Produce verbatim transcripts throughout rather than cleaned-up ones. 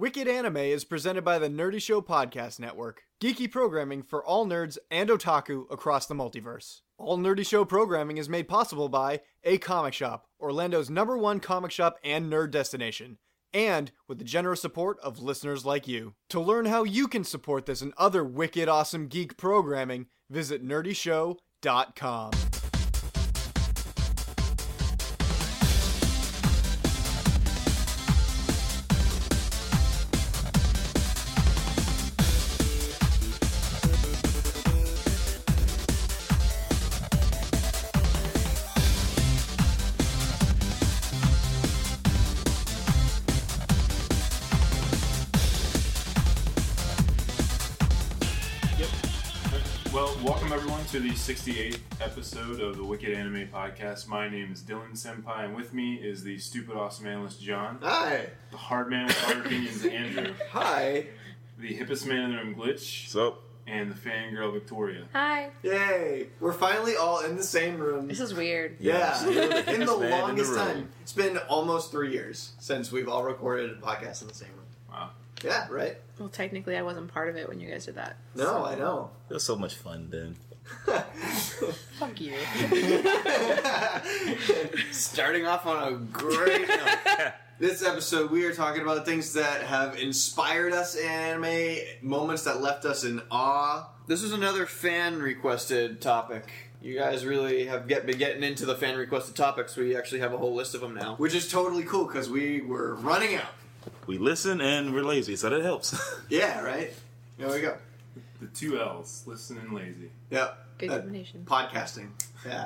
Wicked Anime is presented by the Nerdy Show Podcast Network, geeky programming for all nerds and otaku across the multiverse. All Nerdy Show programming is made possible by A Comic Shop, Orlando's number one comic shop and nerd destination, and with the generous support of listeners like you. To learn how you can support this and other wicked awesome geek programming, visit nerdy show dot com. To the sixty-eighth episode of the Wicked Anime Podcast. My name is Dylan Senpai, and with me is the stupid awesome analyst John. Hi. The hard man with hard opinions Andrew. Hi. The hippest man in the room Glitch. Sup? And the fangirl Victoria. Hi. Yay. We're finally all in the same room. This is weird. Yeah. yeah. in the man longest in the time. It's been almost three years since we've all recorded a podcast in the same room. Wow. Yeah, right? Well, technically, I wasn't part of it when you guys did that. No, so. I know. It was so much fun then. Fuck you. Starting off on a great note. This episode, we are talking about things that have inspired us in anime, moments that left us in awe. This is another fan-requested topic. You guys really have get, been getting into the fan-requested topics. We actually have a whole list of them now. Which is totally cool, because we were running out. We listen and we're lazy, so that helps. Yeah, right? There we go. The two L's, listen and lazy. Yep. Good uh, combination. Podcasting. Yeah.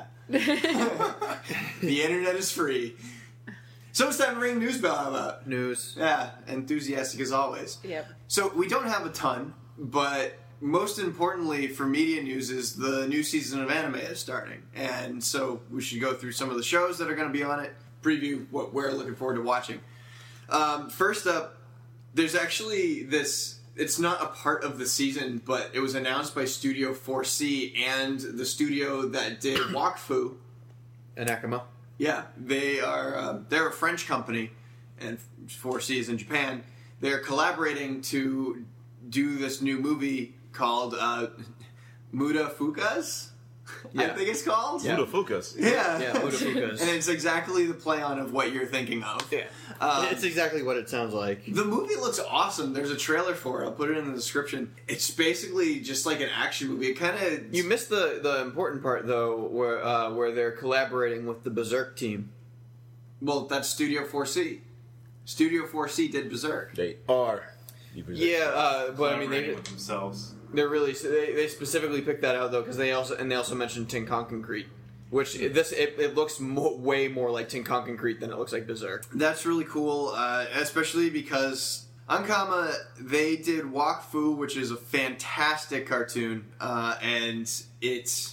The internet is free. So it's time to ring news bell about. News. Yeah, enthusiastic as always. Yep. So we don't have a ton, but most importantly for media news is the new season of anime is starting. And so we should go through some of the shows that are going to be on it, preview what we're looking forward to watching. Um, first up, there's actually this... It's not a part of the season, but it was announced by Studio four C and the studio that did Wakfu. Anakama. Yeah, they are. Uh, they're a French company, and four C is in Japan. They're collaborating to do this new movie called uh, Muda Fukas. Yeah. I think it's called. Yeah. Fukas. Yeah, Yeah, Muda Fukas. and it's exactly the play on of what you're thinking of. Yeah. Um, it's exactly what it sounds like. The movie looks awesome. There's a trailer for it. I'll put it in the description. It's basically just like an action movie. It kind of... You missed the, the important part, though, where uh, where they're collaborating with the Berserk team. Well, that's Studio four C. Studio four C did Berserk. They are. Yeah, uh, but I mean, they, with themselves. they're really... They, they specifically picked that out, though, because they also... And they also mentioned Tinkonkoncrete. Which, this it, it looks mo- way more like Tinkonkoncrete than it looks like Berserk. That's really cool, uh, especially because Ankama, they did Wakfu, which is a fantastic cartoon, uh, and it's...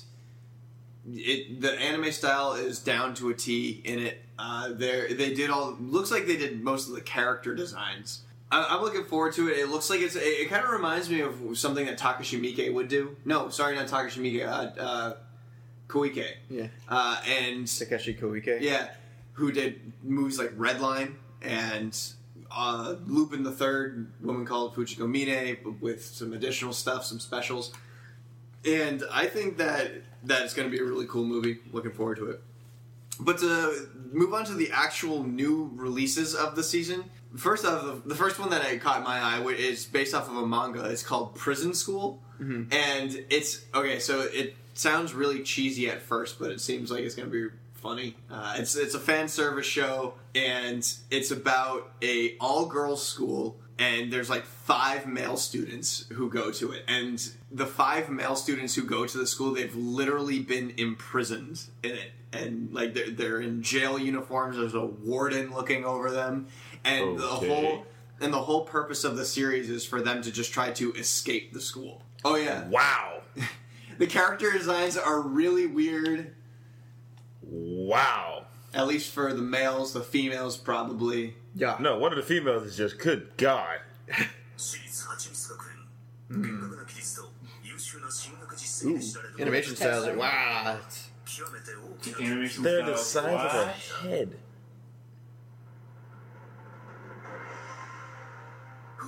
It, the anime style is down to a T in it. Uh, they they did all... Looks like they did most of the character designs. I, I'm looking forward to it. It looks like it's... It, it kind of reminds me of something that Takashi Miike would do. No, sorry, not Takashi Miike. Uh... uh Koike. Yeah. Uh, and... Takeshi Koike. Yeah. Who did movies like Redline and uh, Lupin the Third, Woman Called Fujiko Mine, with some additional stuff, some specials. And I think that that's going to be a really cool movie. Looking forward to it. But to move on to the actual new releases of the season, first off, the, the first one that I caught my eye is based off of a manga. It's called Prison School. Mm-hmm. And it's... Okay, so it... sounds really cheesy at first, but it seems like it's going to be funny. Uh, it's it's a fan service show, and it's about a all girls school, and there's like five male students who go to it, and the five male students who go to the school, they've literally been imprisoned in it, and like they're, they're in jail uniforms. There's a warden looking over them, and Okay. the whole and the whole purpose of the series is for them to just try to escape the school. Oh yeah, Wow. the character designs are really weird. Wow. At least for the males, the females probably. Yeah. No, one of the females is just, good God. Ooh, animation styles are wow. Animation They're the style. size of a What? head.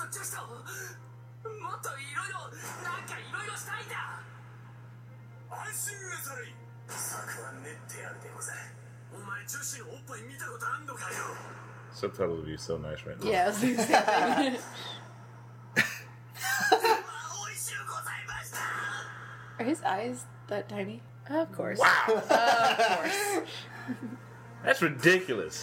ちゃした。もっといろいろなんかいろいろしたいんだ。安心めされい。策は練ってやるでござる。お前女子のおっぱい見たことあんのかよ。 Subtitles would be so nice right now. Yeah, I was gonna say that. 美味しゅうございました。 Are his eyes that tiny? Of course. Wow, Of course. that's ridiculous.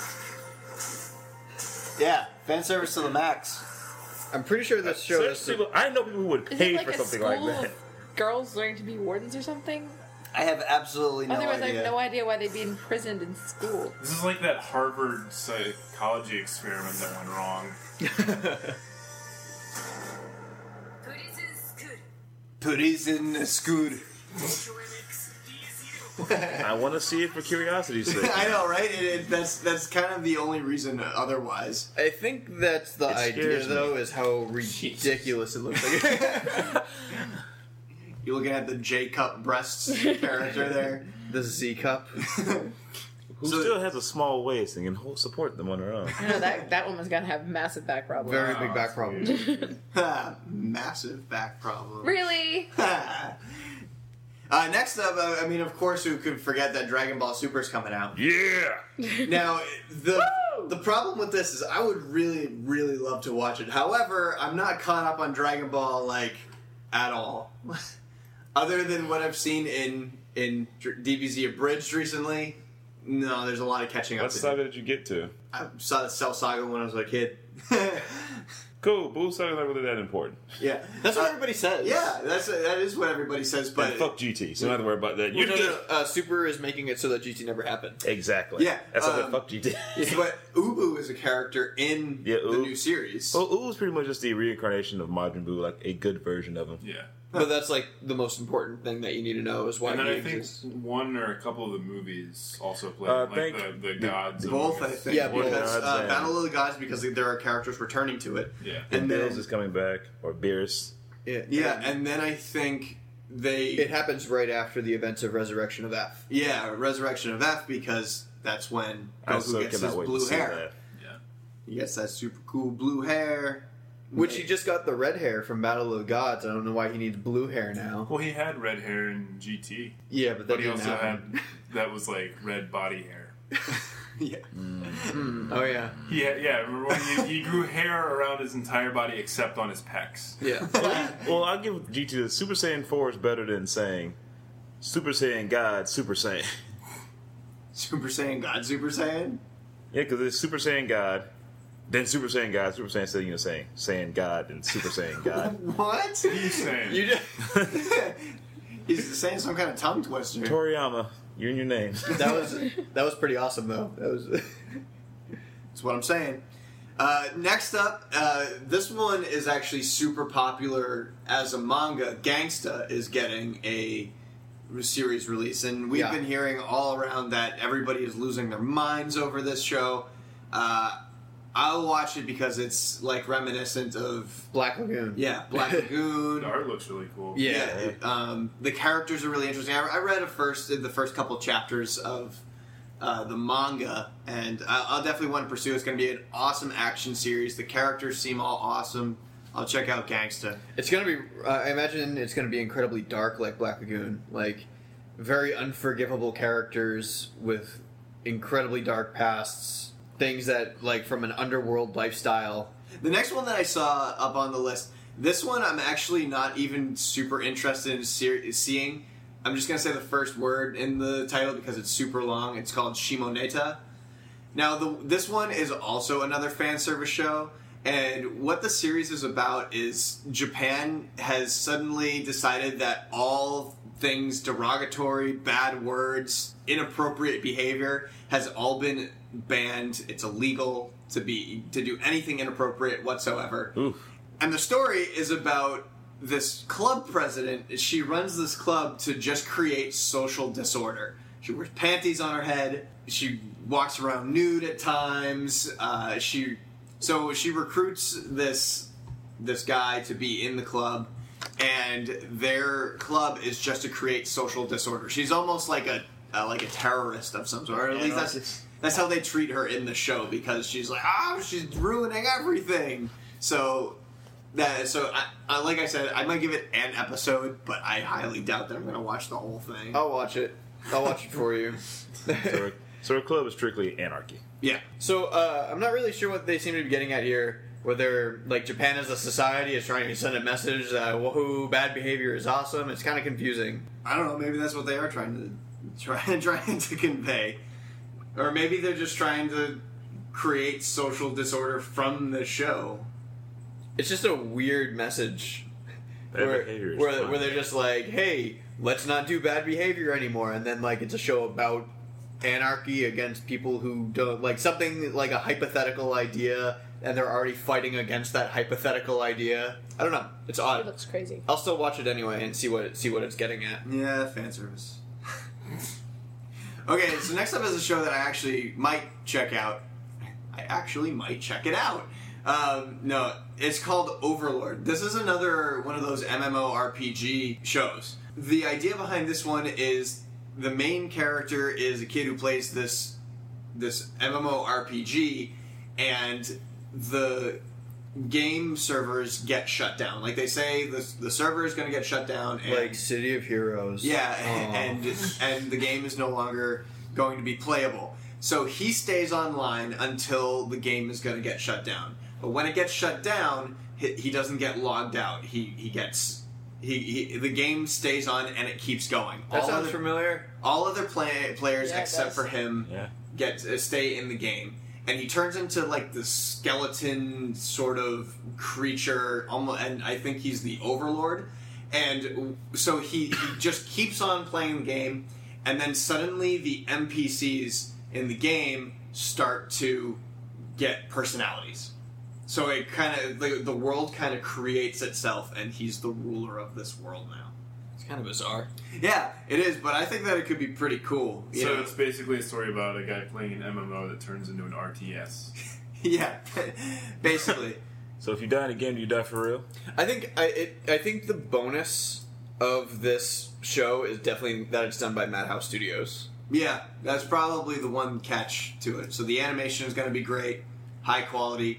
Yeah, fan service to the max. I'm pretty sure this show Such is. people, I know people who would Is pay it like for a something school like that. of girls learning to be wardens or something? I have absolutely no Otherwise, I idea. have no idea why they'd be imprisoned in school. This is like that Harvard psychology experiment that went wrong. Prison school. Prison school. I want to see it for curiosity's sake. I know, right? It, it, that's that's kind of the only reason. Otherwise, I think that's the It idea, scares me. though, is how ridiculous it looks like. you're looking at the J cup breasts character there. The Z cup. Who So- still has a small waist and can hold, support them on her own. I know that that woman's gonna have massive back problems. Very big back problems. Massive back problem. Really? uh, next up, uh, I mean, of course, who could forget that Dragon Ball Super's coming out? Yeah! Now, the the problem with this is I would really, really love to watch it. However, I'm not caught up on Dragon Ball, like, at all. Other than what I've seen in, in D B Z Abridged recently, no, there's a lot of catching up What to do. saga did you get to? I saw the Cell Saga when I was a kid. Cool, Boo Saga's not really that important. Yeah. That's what Uh, everybody says. Yeah, that's that is what everybody says, but... And fuck G T, so don't have to worry about that. You No, no, get no. Uh, Super is making it so that G T never happened. Exactly. Yeah, That's why um, fuck G T. But Ubu is a character in Yeah, the Ubu. new series. Well, Ooh was pretty much just the reincarnation of Majin Buu, like a good version of him. Yeah. But that's like the most important thing that you need to know is why And then he I think exists. one or a couple of the movies also play, Uh, like think the, the the- gods. of Both, I movies. think. Yeah, because both. uh, Yeah. Battle of the Gods, because there are characters returning to it. Yeah. And And then, Bills is coming back, or Beerus. Yeah, yeah, and then I think they... It happens right after the events of Resurrection of F. yeah, Resurrection of F, because that's when I Goku so gets cannot his wait to blue see hair. that. Yeah. He gets that super cool blue hair. Which he just got the red hair from Battle of the Gods. I don't know why he needs blue hair now. Well, he had red hair in G T, Yeah, but that but he didn't also happen. had that was like red body hair. Yeah. Oh yeah, He had, yeah, remember when he, he grew hair around his entire body except on his pecs. yeah. Well, I'll give G T the Super Saiyan four is better than saying Super Saiyan God, Super Saiyan. Super Saiyan God, Super Saiyan? Yeah, because it's Super Saiyan God, then Super Saiyan God, Super Saiyan Saiyan, you know, saying Saiyan God, and Super Saiyan God. What? He's saying, You just He's saying some kind of tongue twister. Toriyama, you and your name. that was that was pretty awesome though. That was That's what I'm saying. Uh, next up, uh, this one is actually super popular as a manga. Gangsta is getting a series release, and we've Yeah. been hearing all around that everybody is losing their minds over this show. Uh, I'll watch it because it's like reminiscent of Black Lagoon. yeah, Black Lagoon. the art looks really cool. Yeah. Yeah, it, um, the characters are really interesting. I, I read a first the first couple chapters of uh, the manga, and I, I'll definitely want to pursue. It's going to be an awesome action series. The characters seem all awesome. I'll check out Gangsta. It's gonna be. Uh, I imagine it's gonna be incredibly dark, like Black Lagoon. Like very unforgivable characters with incredibly dark pasts. Things that, like, from an underworld lifestyle. The next one that I saw up on the list, this one I'm actually not even super interested in ser- seeing. I'm just going to say the first word in the title because it's super long. It's called Shimoneta. Now, the, this one is also another fan service show, and what the series is about is Japan has suddenly decided that all things derogatory, bad words, inappropriate behavior has all been banned. It's illegal to be to do anything inappropriate whatsoever. Oof. And the story is about this club president. She runs this club to just create social disorder. She wears panties on her head. She walks around nude at times. Uh, she so she recruits this this guy to be in the club, and their club is just to create social disorder. She's almost like a uh, like a terrorist of some sort, or at Yeah, least no, that's it's- that's how they treat her in the show, because she's like, ah, she's ruining everything. So that so I, I like I said, I might give it an episode, but I highly doubt that I'm going to watch the whole thing. I'll watch it. I'll watch it for you. So, our, so our club is strictly anarchy. Yeah. So uh, I'm not really sure what they seem to be getting at here. Whether like Japan as a society is trying to send a message that woohoo, bad behavior is awesome. It's kind of confusing. I don't know. Maybe that's what they are trying to try, trying to convey, or maybe they're just trying to create social disorder from the show. It's just a weird message. Bad where, behavior is where, fun. where they're just like, hey, let's not do bad behavior anymore, and then like it's a show about anarchy against people who don't like something like a hypothetical idea, and they're already fighting against that hypothetical idea. I don't know. It's It odd. looks crazy. I'll still watch it anyway and see what it, see what it's getting at. Yeah, fan service. Okay, so next up is a show that I actually might check out. I actually might check it out. Um, no, it's called Overlord. This is another one of those MMORPG shows. The idea behind this one is the main character is a kid who plays this this MMORPG, and the game servers get shut down. Like they say, the the server is going to get shut down, and Like City of Heroes. yeah, Aw. and and the game is no longer going to be playable. So he stays online until the game is going to get shut down. But when it gets shut down, he, he doesn't get logged out. He he gets he, he the game stays on and it keeps going. That all sounds other, familiar. all other play, players Yeah, it except does. for him Yeah. get uh, stay in the game. And he turns into like this skeleton sort of creature, almost, and I think he's the Overlord. And so he, he just keeps on playing the game, and then suddenly the N P Cs in the game start to get personalities. So it kind of the, the world kind of creates itself, and he's the ruler of this world now. It's kind of bizarre. Yeah, it is, but I think that it could be pretty cool. You So know? it's basically a story about a guy playing an M M O that turns into an R T S. Yeah, basically. So if you die in a game, do you die for real? I think I it, I think the bonus of this show is definitely that it's done by Madhouse Studios. Yeah, that's probably the one catch to it. So the animation is going to be great, high quality.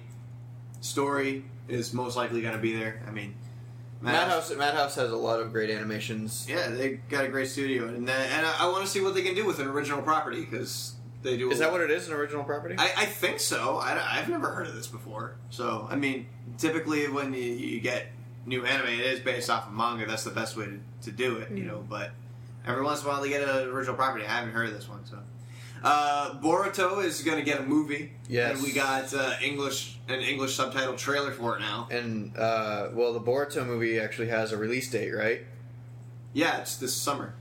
Story is most likely going to be there. I mean, Madhouse Madhouse has a lot of great animations. Yeah, they got a great studio, and uh, and I, I want to see what they can do with an original property because they do. A Is that lot- what it is? An original property? I, I think so. I, have never heard of this before. So I mean, typically when you, you get new anime, it is based off of manga. That's the best way to, to do it, you know. But every once in a while, they get an original property. I haven't heard of this one, so. Uh, Boruto is going to get a movie. Yes. And we got uh, English an English subtitle trailer for it now. And uh, well, the Boruto movie actually has a release date, right? Yeah, it's this summer.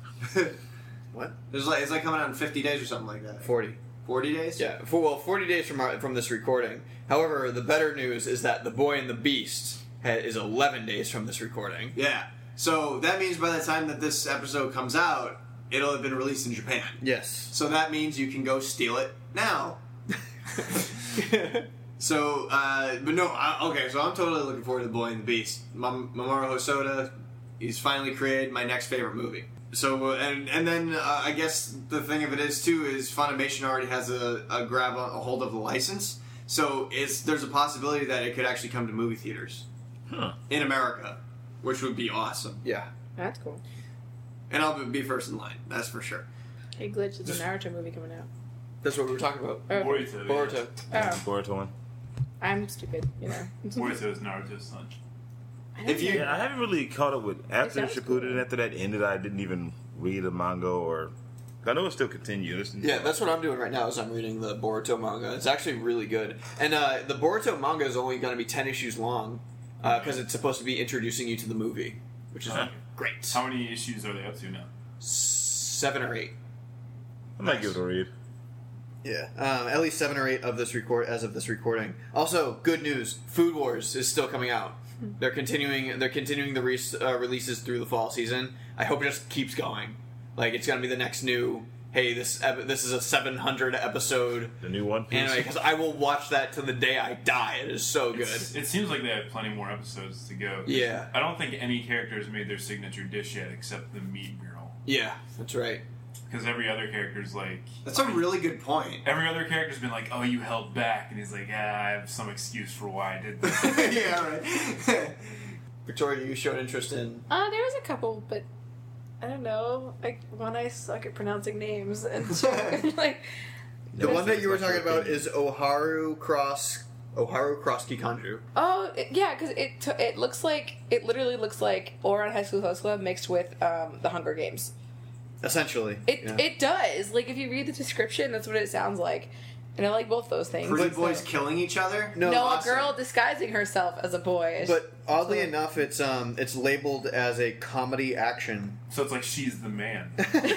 What? There's like it's like coming out in fifty days or something like that. Forty. Forty days. Yeah. For, well, forty days from our, from this recording. However, the better news is that The Boy and the Beast ha- is eleven days from this recording. Yeah. So that means by the time that this episode comes out, it'll have been released in Japan. Yes. So that means you can go steal it now. So, uh, but no, I, okay, so I'm totally looking forward to The Boy and the Beast. Mam- Mamoru Hosoda, he's finally created my next favorite movie. So, uh, and and then uh, I guess the thing of it is, too, is Funimation already has a, a grab on, a hold of the license. So it's there's a possibility that it could actually come to movie theaters Huh. in America, which would be awesome. Yeah. That's cool. And I'll be first in line, that's for sure. Hey, Glitch, there's a Naruto movie coming out. That's what we were talking about. Oh, Boruto. Boruto. oh, Boruto one. I'm stupid, you know. Boruto is Naruto's son. I don't If you- know. Yeah, I haven't really caught up with after sounds Shippuden. cool. After that ended, I didn't even read the manga or. I know it still continues. Yeah, that's what I'm doing right now. Is I'm reading the Boruto manga. It's actually really good. And uh, the Boruto manga is only going to be ten issues long because it's supposed to be introducing you to the movie, which is Uh-huh. great. How many issues are they up to now? Seven or eight. I might give it a read. Yeah, um, at least seven or eight of this record as of this recording. Also, good news: Food Wars is still coming out. They're continuing. They're continuing the re- uh, releases through the fall season. I hope it just keeps going. Like it's gonna be the next new. Hey, this ep- this is a seven hundred episode The new One Piece. anime because I will watch that to the day I die. It is so good. It's- it seems like they have plenty more episodes to go. Yeah. I don't think any character has made their signature dish yet except the meat mural. Yeah, that's right. Because every other character's like... That's a really good point. Every other character's been like, oh, you held back. And he's like, yeah, I have some excuse for why I did this. Yeah, right. Victoria, you showed interest in. Uh, there was a couple, but I don't know. Like, one, I suck at pronouncing names, and two, like... The there's- one that you were talking about is Oharu Cross. Oharu Cross Kikanju. Oh, it- yeah, because it t- it looks like... It literally looks like Ouran High School Host Club mixed with um, the Hunger Games. Essentially. It yeah. it does. Like, if you read the description, that's what it sounds like. And I like both those things. Pretty So- boys killing each other? No, No, awesome. a girl disguising herself as a boy. It's- But oddly so- enough, it's um it's labeled as a comedy action. So it's like she's the man.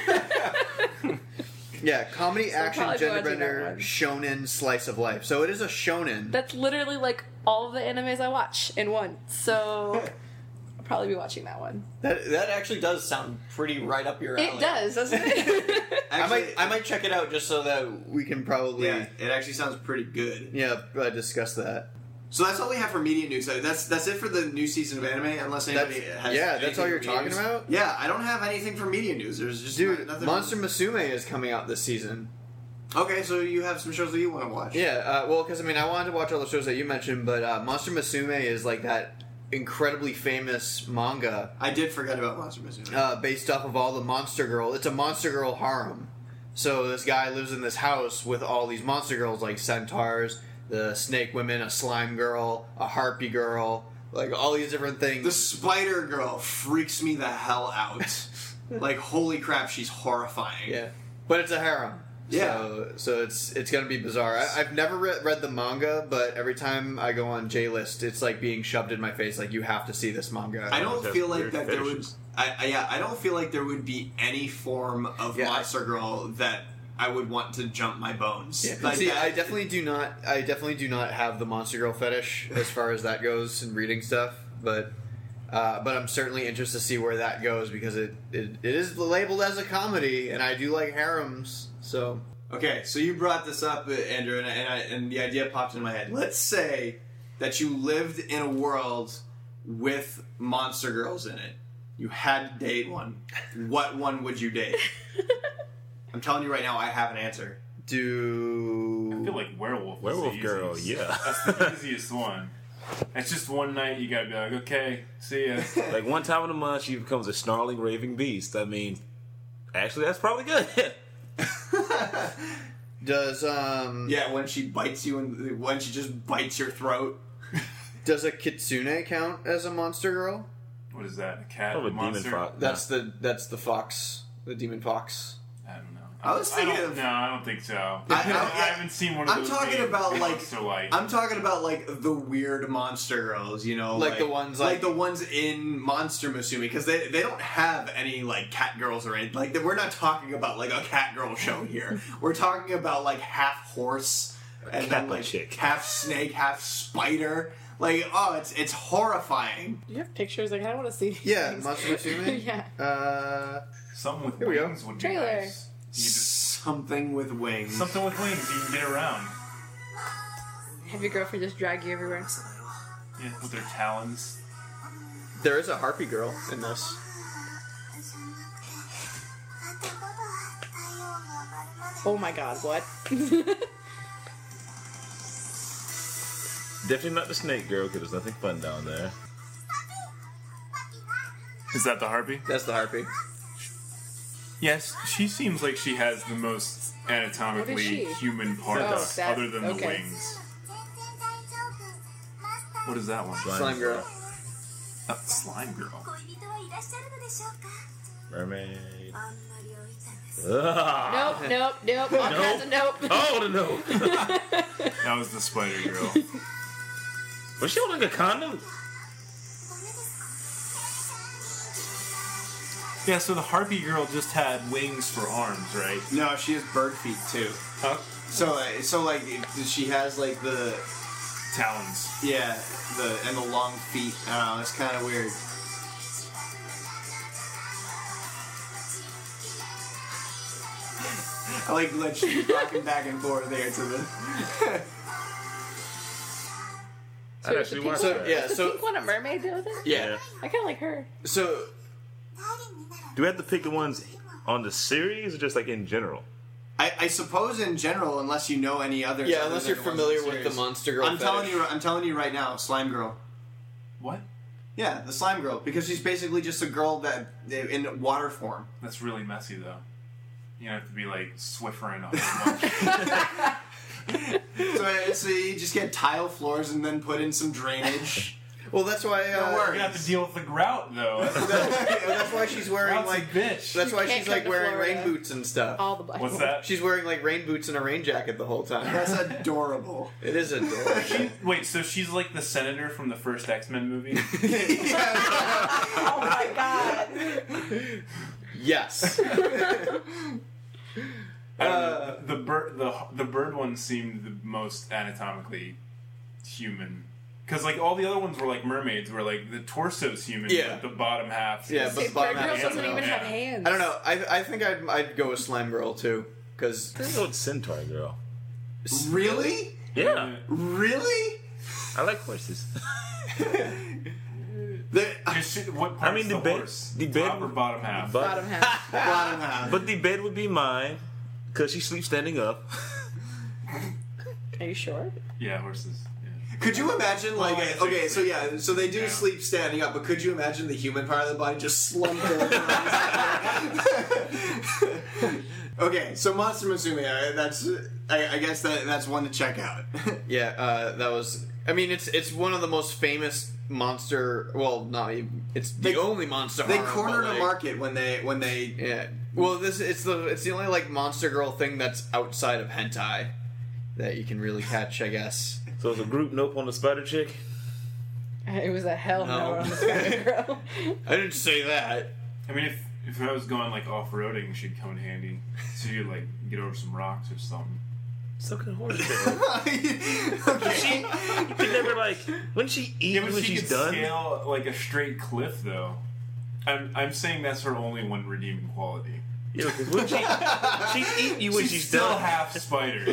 Yeah, comedy So action probably gender watching that bender one. shonen slice of life. So it is a shonen. That's literally like all of the animes I watch in one. So I'll probably be watching that one. That that actually does sound pretty right up your alley. It does, doesn't it? I Actually, might I might check it out just so that we can probably Yeah, it actually sounds pretty good. yeah uh, discuss that. So that's all we have for media news. So That's that's it for the new season of anime. Unless anybody That's- has yeah, that's anything all you're for media talking news. about? Yeah, I don't have anything for media news. There's just Dude, nothing. Monster Musume is coming out this season. Okay, so you have some shows that you want to watch. Yeah, uh, well, because I mean, I wanted to watch all the shows that you mentioned, but uh, Monster Musume is like that incredibly famous manga I did forget about Monster Musume. uh, based off of all the Monster Girl. It's a Monster Girl harem. So this guy lives in this house with all these Monster Girls, like centaurs, the snake women, a slime girl, a harpy girl, like all these different things. The Spider Girl freaks me the hell out. Like, holy crap, she's horrifying. Yeah, but it's a harem. Yeah. So, so it's it's gonna be bizarre. I, I've never re- read the manga, but every time I go on J List, it's like being shoved in my face. Like, you have to see this manga. I don't Have feel like weird that there would. fetishes. I, I, yeah, I don't feel like there would be any form of Yeah. Monster Girl that I would want to jump my bones. Yeah. Like See, that- I definitely do not. I definitely do not have the Monster Girl fetish as far as that goes in reading stuff. But, uh, but I'm certainly interested to see where that goes because it, it it is labeled as a comedy, and I do like harems. So Okay, so you brought this up, uh, Andrew, and, and, I, and the idea popped in my head. Let's say that you lived in a world with monster girls in it. You had to date one. What one would you date? I'm telling you right now, I have an answer. do I feel like werewolf. is Werewolf the girl, easiest. yeah. That's the easiest one. It's just one night you gotta be like, okay, see ya. Like one time in a month, she becomes a snarling, raving beast. I mean, actually, that's probably good. does um Yeah, when she bites you and when she just bites your throat. does a kitsune count as a monster girl? What is that? A cat? Probably a demon monster? fox. That's the that's the fox, the demon fox. I don't know. I was thinking don't, of- No, I don't think so. I, I- I- haven't seen one of I'm those. talking being about, like- so like. I'm talking about like the weird monster girls, you know, Like the ones, like, like- the ones in Monster Musume, because they they don't have any like cat girls or anything. Like we're not talking about like a cat girl show here. We're talking about like half horse and then cat like chick. half snake, half spider. Like oh, it's it's horrifying. Do you have pictures? Like, I don't want to see these Yeah, things. Monster Musume. Yeah. Uh, Something with Here we go. wings would be Trailer. nice. You just, Something with wings. something with wings you can get around. Have your girlfriend just drag you everywhere. Yeah, with their talons. there is a harpy girl in this. Oh my god, what? Definitely not the snake girl because there's nothing fun down there. Is that the harpy? That's the harpy. Yes, she seems like she has the most What is anatomically she? human parts Oh, that- other than the okay. wings. What is that one? Slime girl. Uh, slime girl. 恋人はいらっしゃるのでしょうか Mermaid. あんまり置いたんです Ah. Nope, nope, nope. All kinds of nope. Oh, no. That was the spider girl. Was she holding a condom? Yeah, so the harpy girl just had wings for arms, right? No, she has bird feet too. Huh? So uh, so like she has like the Talons. yeah the and the long feet. I don't know. It's kind of weird. I like that she's rocking back and forth there to the. I'd actually watch So that. yeah, Does the so pink one a mermaid do with it? yeah, I kind of like her. so Do we have to pick the ones on the series or just like in general? I, I suppose in general, unless you know any others. Yeah, other unless than you're the ones familiar in the with the series. Monster Girl. I'm telling fetish. you, I'm telling you right now, Slime Girl. What? Yeah, the Slime Girl, because she's basically just a girl that in water form. That's really messy, though. You have to be like Swiffering a whole bunch. So, so you just get tile floors and then put in some drainage. Well, that's why. Uh, Don't worry. You have to deal with the grout, though. that's why she's wearing Grout's a like. bitch. That's why can't she's come like to wearing Florida. rain boots and stuff. All the black. What's that? She's wearing like rain boots and a rain jacket the whole time. That's adorable. It is adorable. She, wait, so she's like the senator from the first X-Men movie? Oh my god. Yes. I don't know. The bird, the the bird one seemed the most anatomically human, because like all the other ones were like mermaids, where like the torso's human, Yeah. but the bottom half. Yeah, is- but See, the bottom Bird Girl half doesn't is even yeah. have hands. I don't know. I I think I'd I'd go with Slime Girl too, because I think go with Centaur Girl. Really? Yeah, Really? I like horses. The Is she- what part's I mean, the the bed- horse? the bed- Top or bottom half? But Bottom half. bottom half. but the bed would be mine because she sleeps standing up. Are you sure? Yeah, horses. Yeah. Could you imagine, like, Well, I think okay, so yeah, so they do Yeah. sleep standing up, but could you imagine the human part of the body just slumped over? Okay, so Monster Musume, uh, that's, I, I guess that that's one to check out. yeah, uh, that was. I mean, it's it's one of the most famous monster. Well, not even. It's the They- only monster. They horror, cornered but, a like, market when they when they. Yeah. Well, this it's the it's the only like Monster Girl thing that's outside of hentai that you can really catch, I guess. So it's a group nope on the spider chick. It was a hell no, No. on the Spider Girl. I didn't say that. I mean, if if I was going like off roading, she'd come in handy. So you'd like get over some rocks or something. So can horse chick. Okay. You could never like when she eat Yeah, but when she she's could done. scale like a straight cliff, though. I'm I'm saying that's her only one redeeming quality. Yeah, because when she she'd eat you when she's, she's, still done. half spider.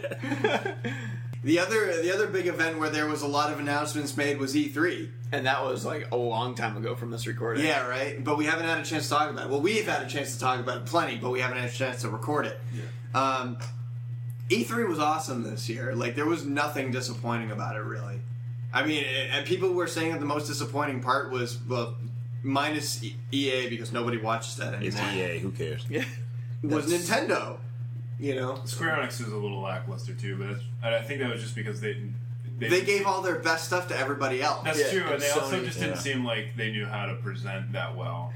The other the other big event where there was a lot of announcements made was E three. And that was like a long time ago from this recording. Yeah, right. But we haven't had a chance to talk about it. Well, we've had a chance to talk about it plenty, but we haven't had a chance to record it. Yeah. Um, E three was awesome this year. Like, there was nothing disappointing about it, really. I mean, it, and people were saying that the most disappointing part was, well, minus E- EA, because nobody watches that anymore, It's E A. Who cares? Yeah. was Nintendo. You know? Square Enix was a little lackluster too, but that's, and I think that was just because they they, They gave all their best stuff to everybody else. That's Yeah, true, and and they also Sony, just yeah. didn't seem like they knew how to present that well.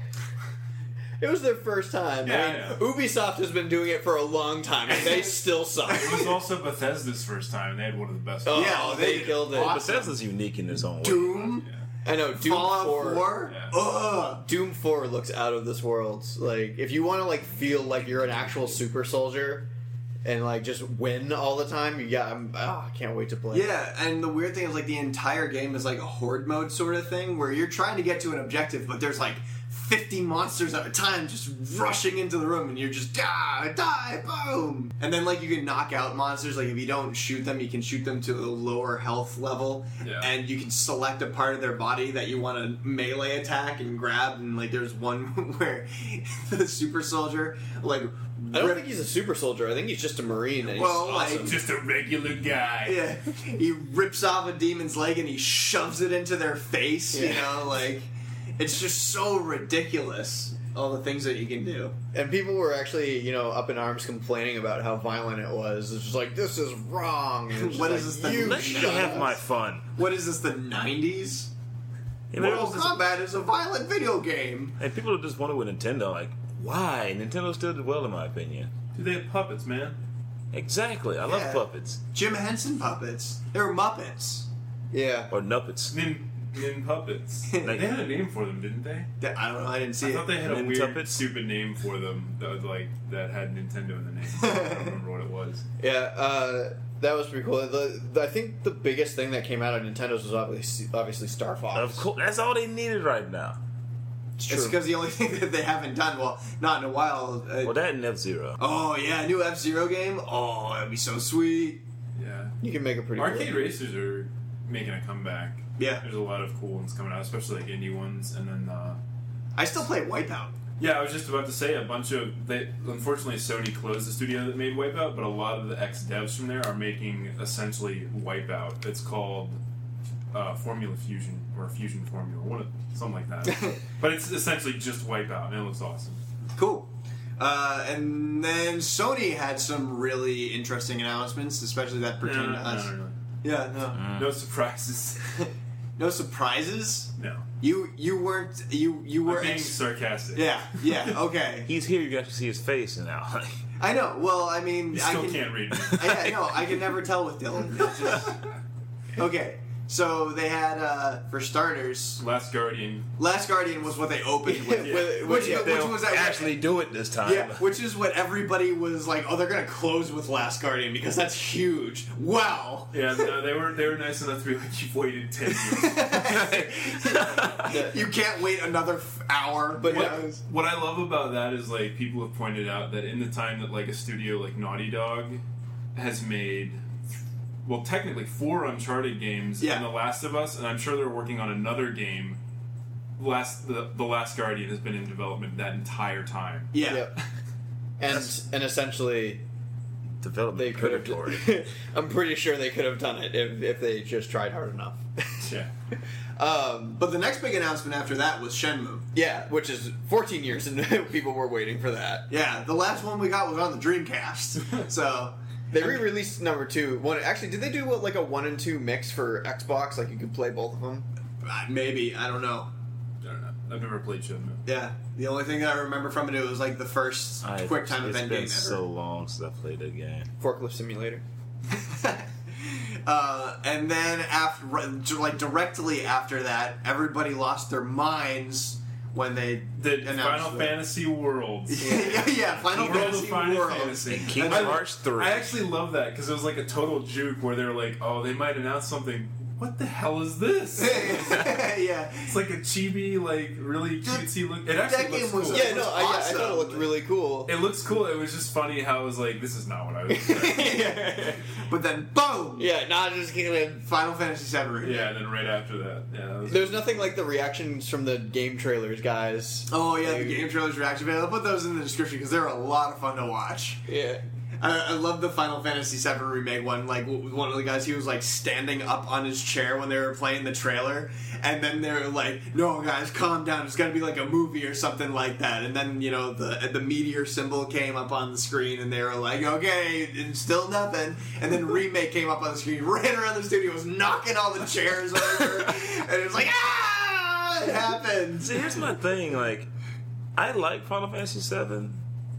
It was their first time. Yeah, I mean, yeah. Ubisoft has been doing it for a long time, and they still suck. It was also Bethesda's first time, and they had one of the best. Oh, Yeah, they, they- killed it. awesome. Bethesda's unique in its own way. Doom, Yeah. I know. Doom Fallout four. four. Yeah. Ugh. Doom four looks out of this world. Like, if you want to like feel like you're an actual super soldier and like just win all the time, you got. I'm, oh, I can't wait to play. Yeah, and the weird thing is, like, the entire game is like a horde mode sort of thing, where you're trying to get to an objective, but there's like fifty monsters at a time just rushing into the room, and you're just die, die, boom, and then like you can knock out monsters. Like, if you don't shoot them, you can shoot them to a lower health level, Yeah. and you can select a part of their body that you want to melee attack and grab. And like, there's one where the super soldier like. I don't rip- think he's a super soldier. I think he's just a marine. And he's Well, like- awesome. Just a regular guy. Yeah, he rips off a demon's leg and he shoves it into their face. You Yeah. know, like, it's just so ridiculous. All the things that you can do. And people were actually, you know, up in arms complaining about how violent it was. It's just like, this is wrong. And it's What just is like, this, the you Let me shut have up. my fun. What is this? The nineties? Yeah, but it Mortal was just- Kombat is a violent video game. And people are disappointed with Nintendo. Like, why? Nintendo still did well, in my opinion. Dude, they have puppets, man. Exactly. I love Yeah. puppets Jim Henson puppets. They're Muppets. Yeah. or nuppets. Nin, nin puppets. They had a name for them, didn't they? That- I don't know. I didn't see I it. thought they had a Nin weird, Tuppets? stupid name for them that was like that had Nintendo in the name. I don't remember what it was. Yeah, uh, that was pretty cool. The, the, I think the biggest thing that came out of Nintendo's was obviously, obviously Star Fox. Of course, that's all they needed right now. It's It's true. because the only thing that they haven't done, well, not in a while. Uh, Well, that and F Zero. oh yeah, a new F Zero game. Oh, that'd be so sweet. Yeah. You can make a pretty Arcade cool. racers are making a comeback. Yeah, There's a lot of cool ones coming out, especially like indie ones, and then uh, I still play Wipeout. Yeah, I was just about to say a bunch of. They, unfortunately, Sony closed the studio that made Wipeout, but a lot of the ex-devs from there are making essentially Wipeout. It's called uh, Formula Fusion or Fusion Formula, one of, something like that. But it's essentially just Wipeout, and it looks awesome. Cool. Uh, and then Sony had some really interesting announcements, especially that pertain No, to no, us. no, no, no. Yeah, no. No surprises. No surprises? No. You you weren't you you were I'm being ex- sarcastic. Yeah, yeah, okay. He's here. You can actually see his face now. I know. Well, I mean, You I still can, can't read me. I, no, I can never tell with Dylan. It's just, okay, so they had uh, for starters, Last Guardian. Last Guardian was what they opened with, Yeah. which, Which- which, they'll was that actually do it this time. yeah, which is what everybody was like. Oh, they're gonna close with Last Guardian because that's huge. Wow. Yeah, no, they were they were nice enough to be like, you've waited ten years. You can't wait another f- hour. But Yeah, no- it was- What I love about that is like people have pointed out that in the time that like a studio like Naughty Dog has made, well, technically four Uncharted games Yeah. and The Last of Us, and I'm sure they're working on another game. Last the the Last Guardian has been in development that entire time. yeah. Yep. And and essentially, Development they could have. predatory. I'm pretty sure they could have done it if, if they just tried hard enough. Yeah. um, But the next big announcement after that was Shenmue. yeah, which is fourteen years, and people were waiting for that. Yeah, the last one we got was on the Dreamcast. So They re-released number two. One actually, did they do what, like a one and two mix for Xbox? Like you could play both of them. uh, maybe I don't know. I don't know. I've never played Shenmue. Yeah, the only thing that I remember from it, it was like the first I- quick time it's event been game ever. so long since I played that game. Forklift Simulator. uh, and then after, like directly after that, everybody lost their minds when they The announced Final that. Fantasy Worlds. yeah, yeah, Final World of Fantasy Final World. Fantasy. Kingdom I- Hearts three. I actually love that because it was like a total juke where they were like, "Oh, they might announce something. What the hell is this?" yeah. It's like a chibi, like really cutesy look. It that actually game looks was- cool. Yeah, no, I, yeah, I awesome. thought it looked really cool. It looks cool. It was just funny how it was like, this is not what I was expecting. But then, boom! Yeah, not just kidding. Final Fantasy seven. Yeah, and then right after that, yeah. That was There's nothing like the reactions from the game trailers, guys. Oh yeah, the game trailers reaction video. I'll put those in the description because they're a lot of fun to watch. Yeah. I, I love the Final Fantasy seven remake one. Like w- one of the guys, he was like standing up on his chair when they were playing the trailer, and then they were like, "No, guys, calm down. It's gonna be like a movie or something like that." And then you know the the meteor symbol came up on the screen, and they were like, "Okay," and still nothing. And then remake came up on the screen, ran around the studio, was knocking all the chairs over, and it was like, "Ah!" It happened. See, here's my thing. Like, I like Final Fantasy seven.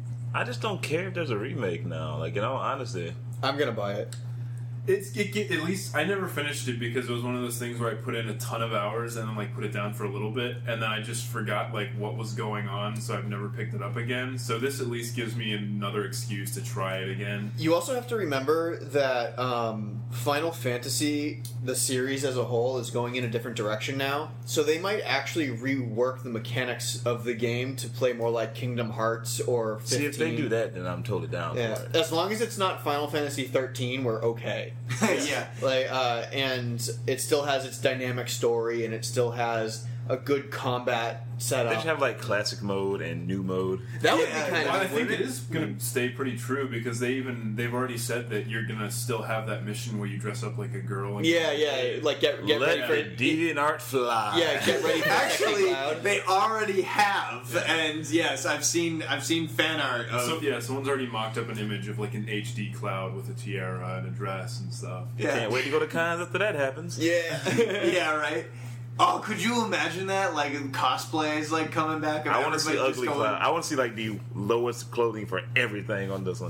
I just don't care if there's a remake now. Like, in all honesty. I'm gonna buy it. It's it, it, at least I never finished it because it was one of those things where I put in a ton of hours and then like put it down for a little bit and then I just forgot like what was going on, so I've never picked it up again. So this at least gives me another excuse to try it again. You also have to remember that um, Final Fantasy, the series as a whole, is going in a different direction now. So they might actually rework the mechanics of the game to play more like Kingdom Hearts or fifteen. See, if they do that, then I'm totally down Yeah, for it. as long as it's not Final Fantasy thirteen, we're okay. yeah. Like, uh, and it still has its dynamic story, and it still has a good combat They setup. should have, like, classic mode and new mode. that would Yeah, be kind Well, I of. think it is going to stay pretty true because they even they've already said that you're going to still have that mission where you dress up like a girl. And Yeah, yeah. Like get get Let ready the for DeviantArt fly. yeah. Get ready for Actually, Cloud. they already have, and yes, I've seen I've seen fan art of So yeah, someone's already mocked up an image of like an H D Cloud with a tiara and a dress and stuff. yeah, Can't wait to go to cons after that happens. Yeah. yeah, right. Oh, could you imagine that? Like cosplays, like coming back. I want to see everybody just ugly going- cloud. I want to see like the lowest clothing for everything on this one.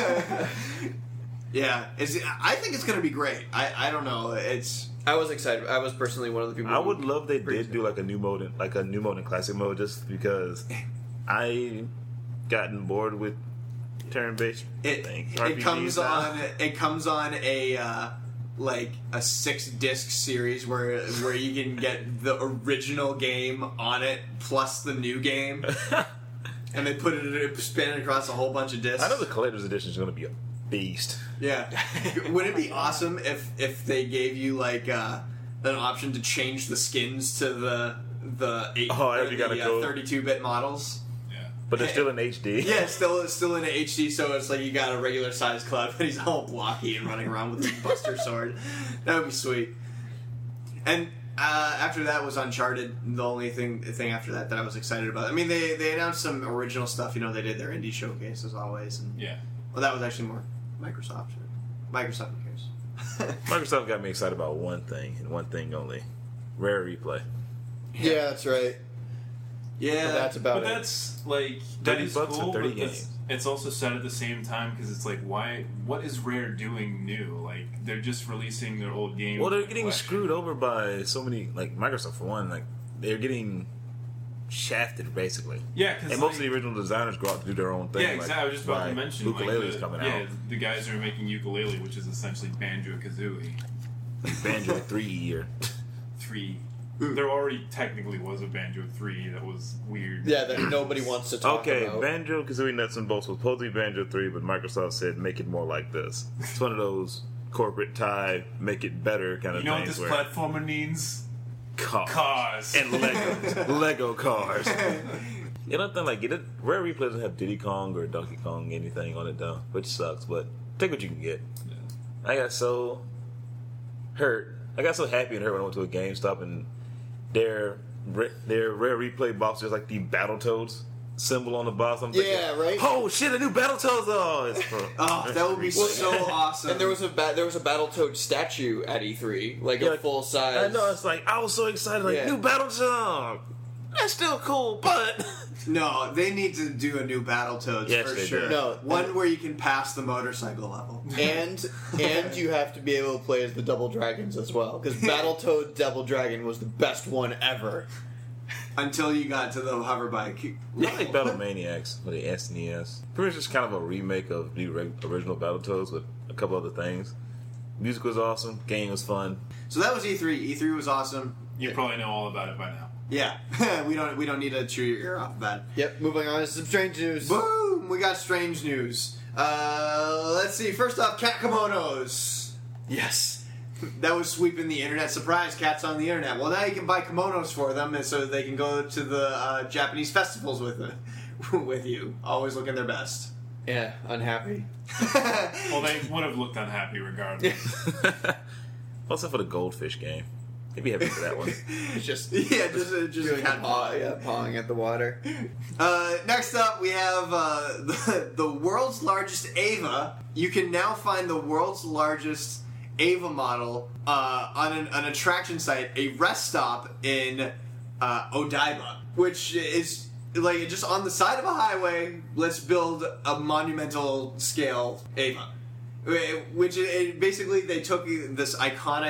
Yeah, it's, I think it's going to be great. I, I don't know. It's I was excited. I was personally one of the people. I who- would love they did do like a new mode, in, like a new mode in classic mode, just because I gotten bored with turn-based it things. it comes R P Gs now. on it comes on a uh, like a six disc series where where you can get the original game on it plus the new game, and they put it span it across a whole bunch of discs. I know the collector's edition is going to be a beast. Yeah, wouldn't it be awesome if if they gave you like uh, an option to change the skins to the the eight Oh, or that'd be the kinda uh, cool. thirty-two bit models? Yeah. But they're still in H D. Yeah, still still in H D, so it's like you got a regular sized Cloud, but he's all blocky and running around with his Buster Sword. That would be sweet. And uh, after that was Uncharted. The only thing thing after that that I was excited about. I mean, they they announced some original stuff. You know, they did their indie showcase as always. And, Yeah. well, that was actually more Microsoft. Microsoft, who cares? Microsoft got me excited about one thing and one thing only: Rare Replay. Yeah, that's right. Yeah, But that's about But it. that's like that thirty is bucks for cool. thirty but it's, games. it's also said at the same time because it's like, why? What is Rare doing new? Like they're just releasing their old game. Well, they're getting collection. screwed over by so many, like Microsoft for one. Like they're getting shafted basically. Yeah, because And most of the original designers go out to do their own thing. yeah, exactly. Like, I was just about why to mention Ukulele's like, the, coming yeah, out. the guys who are making Ukulele, which is essentially Banjo Kazooie Banjo three year. three. There already technically was a Banjo three that was weird. Yeah, that nobody wants to talk Okay, about. Banjo Kazooie Nuts and Bolts was supposed to be Banjo three, but Microsoft said make it more like this. It's one of those corporate tie, make it better kind of You know what things this where platformer needs? cars, Cars. and Legos, Lego cars. You know, like it, Rare Replay doesn't have Diddy Kong or Donkey Kong anything on it though, which sucks. But take what you can get. I got so hurt. I got so happy and hurt when I went to a GameStop and their their Rare Replay box was like the Battletoads symbol on the box. I'm thinking, Yeah, right? Oh shit, a new Battletoads! Oh, it's for, Oh, that would be so awesome. And there was a ba- there was a Battletoad statue at E three, like Yeah, a like, full size. I know. It's like I was so excited, like Yeah. new Battletoad. That's still cool, but No, they need to do a new Battletoads Yes, for they sure. do. No, One where you can pass the motorcycle level. and and you have to be able to play as the Double Dragons as well, because Battletoad Double Dragon was the best one ever. Until you got to the hoverbike. I like Battle Maniacs for the S N E S. Pretty much just kind of a remake of the re- original Battletoads with a couple other things. Music was awesome. Game was fun. So that was E three. E three was awesome. You probably know all about it by now. Yeah, we don't we don't need to chew your ear off about it. Yep. Moving on to some strange news. Boom! We got strange news. Uh, let's see. First off, cat kimonos. Yes. That was sweeping the internet. Surprise, cats on the internet. Well, now you can buy kimonos for them, and so they can go to the uh, Japanese festivals with with you, always looking their best. Yeah. Unhappy. Well, they would have looked unhappy regardless. Also for the Goldfish game. They'd be happy for that one. It's just Yeah, just uh, just doing a cat paw, yeah, pawing at the water. Uh, next up, we have uh, the, the world's largest Ava. You can now find the world's largest Ava model uh, on an, an attraction site, a rest stop in uh, Odaiba, which is like just on the side of a highway. Let's build a monumental scale Ava, which it, basically they took this iconic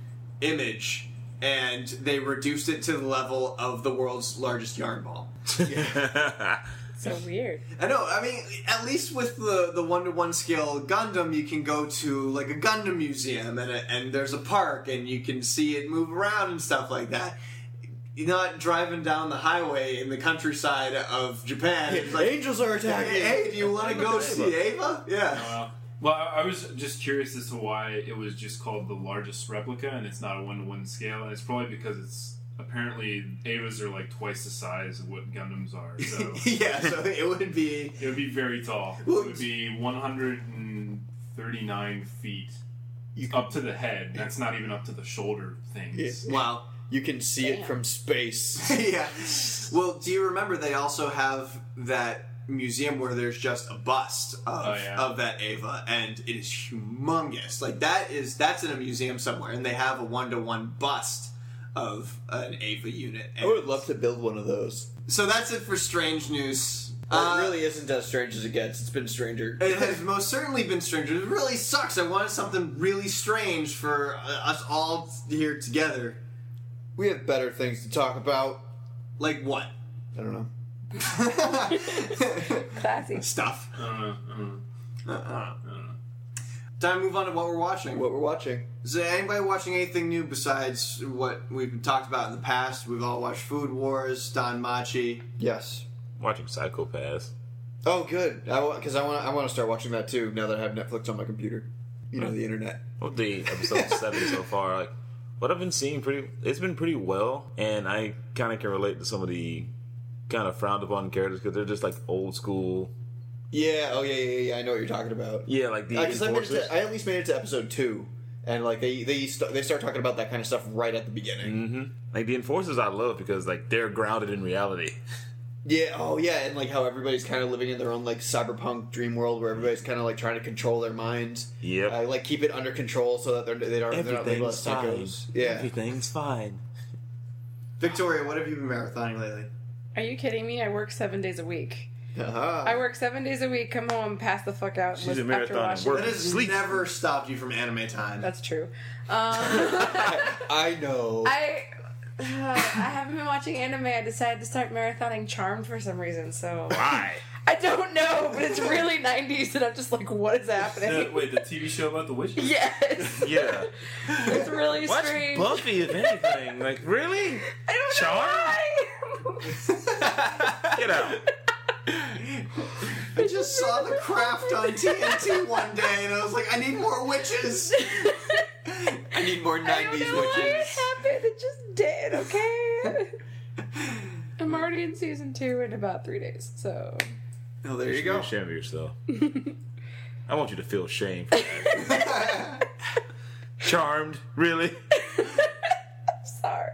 image and they reduced it to the level of the world's largest yarn ball. So weird. I know. I mean, at least with the the one to one scale Gundam, you can go to like a Gundam museum and a, and there's a park and you can see it move around and stuff like that. You're not driving down the highway in the countryside of Japan. It's like, Angels are attacking. hey, do you want to go see Ava? Yeah. Well, well, I I was just curious as to why it was just called the largest replica and it's not a one-to-one scale, and it's probably because it's apparently Avas are like twice the size of what Gundams are, so Yeah. So it would be. it would be very tall. It Well, would be one hundred thirty-nine feet You up to the head. That's not even up to the shoulder things. Wow. You can see it Damn. from space. Yeah. Well, do you remember they also have that museum where there's just a bust of, Oh, yeah. of that Ava, and it is humongous. Like that is that's in a museum somewhere, and they have a one to one bust of an Ava unit. I would love to build one of those. So that's it for strange news. Uh, Uh, it really isn't as strange as it gets. It's been stranger. It has most certainly been strange. It really sucks. I wanted something really strange for uh, us all here together. We have better things to talk about. Like what? I don't know. Classy. Stuff. I don't know. I don't know. Uh-uh. I don't know. Time to move on to what we're watching. What we're watching. Is there anybody watching anything new besides what we've talked about in the past? We've all watched Food Wars, Don Machi. Yes. Watching Psychopaths. Oh, good. Because I want I want to start watching that too. Now that I have Netflix on my computer. You know, the internet. Well, the episode seven so far, like what I've been seeing, pretty it's been pretty well, and I kind of can relate to some of the kind of frowned upon characters because they're just like old school. Yeah. Oh yeah, yeah, yeah. I know what you're talking about. Yeah, like the Because I, made it enforcers. to- I at least made it to episode two, and like they they st- they start talking about that kind of stuff right at the beginning. Mm-hmm. Like the enforcers, I love because like they're grounded in reality. Yeah. Oh yeah, and like how everybody's kind of living in their own like cyberpunk dream world where everybody's kind of like trying to control their minds. Yep. Uh, like keep it under control so that they're they don't they're not labeled as psychos. Yeah. Everything's fine. Victoria, what have you been marathoning lately? Are you kidding me? I work seven days a week. Uh-huh. I work seven days a week. Come home, pass the fuck out. She's with- a marathoner. after watching- Work. That has Sleep. never stopped you from anime time. That's true. Um, I know. I uh, I haven't been watching anime. I decided to start marathoning Charmed for some reason. So Why? I don't know, but it's really nineties, and I'm just like, what is The- happening? wait, the T V show about the witches? Yes, Yeah. it's really Watch strange. Buffy, if anything. Like, really? I don't know why. Get out. I just saw The Craft on T N T one day, and I was like, I need more witches. I need more I don't nineties know why it witches. happened. It just did. Okay. I'm already in season two in about three days. So Oh, there you You're go. ashamed of yourself. I want you to feel shame for that. Charmed, really? sorry.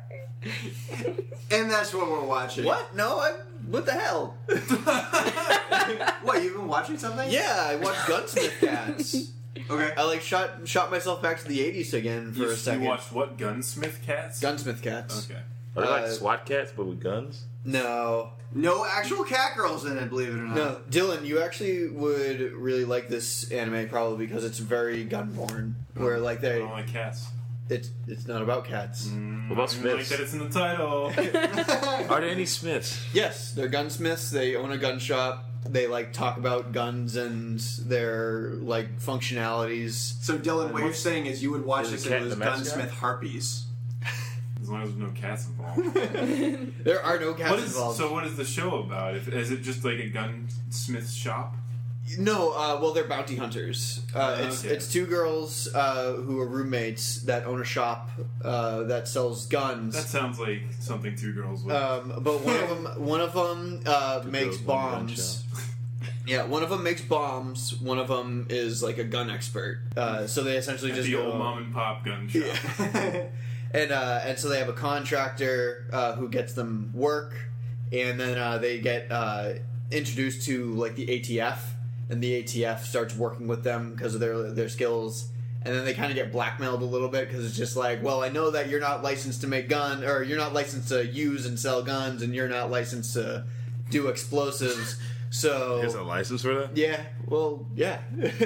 And that's what we're watching. What? No, I. What the hell? What, you've been watching something? Yeah, I watched Gunsmith Cats. Okay. I like shot shot myself back to the eighties again for You, a second. you watched what? Gunsmith Cats? Gunsmith Cats. Okay. Are they like Uh, SWAT cats, but with guns? No, No actual cat girls in it, believe it or not. no, Dylan, you actually would really like this anime probably because it's very gun-born. Where like I they, don't like cats. it's it's not about cats. Mm, What about I don't like Smiths? that it's in the title. Are there any Smiths? Yes, they're gunsmiths. They own a gun shop. They like talk about guns and their like functionalities. So, Dylan, what you're What's- saying is you would watch Is this the if cat it was the mascot? Gunsmith Harpies. As long as there's no cats involved. There are no cats What is, involved. so what is the show about? If, is it just like a gunsmith shop? No, uh, well, they're bounty hunters. Uh, Oh, it's okay. it's two girls uh, who are roommates that own a shop uh, that sells guns. That sounds like something two girls would. Um, but one of them, one of them uh, makes girls, one gun bombs. Yeah, one of them makes bombs. One of them is like a gun expert. Uh, so they essentially At just the go, old mom and pop gun shop. Yeah. and uh, and so they have a contractor uh, who gets them work, and then uh, they get uh, introduced to like the A T F, and the A T F starts working with them because of their their skills. And then they kind of get blackmailed a little bit because it's just like, well, I know that you're not licensed to make gun, or you're not licensed to use and sell guns, and you're not licensed to do explosives. So There's a license for that? yeah, well, yeah.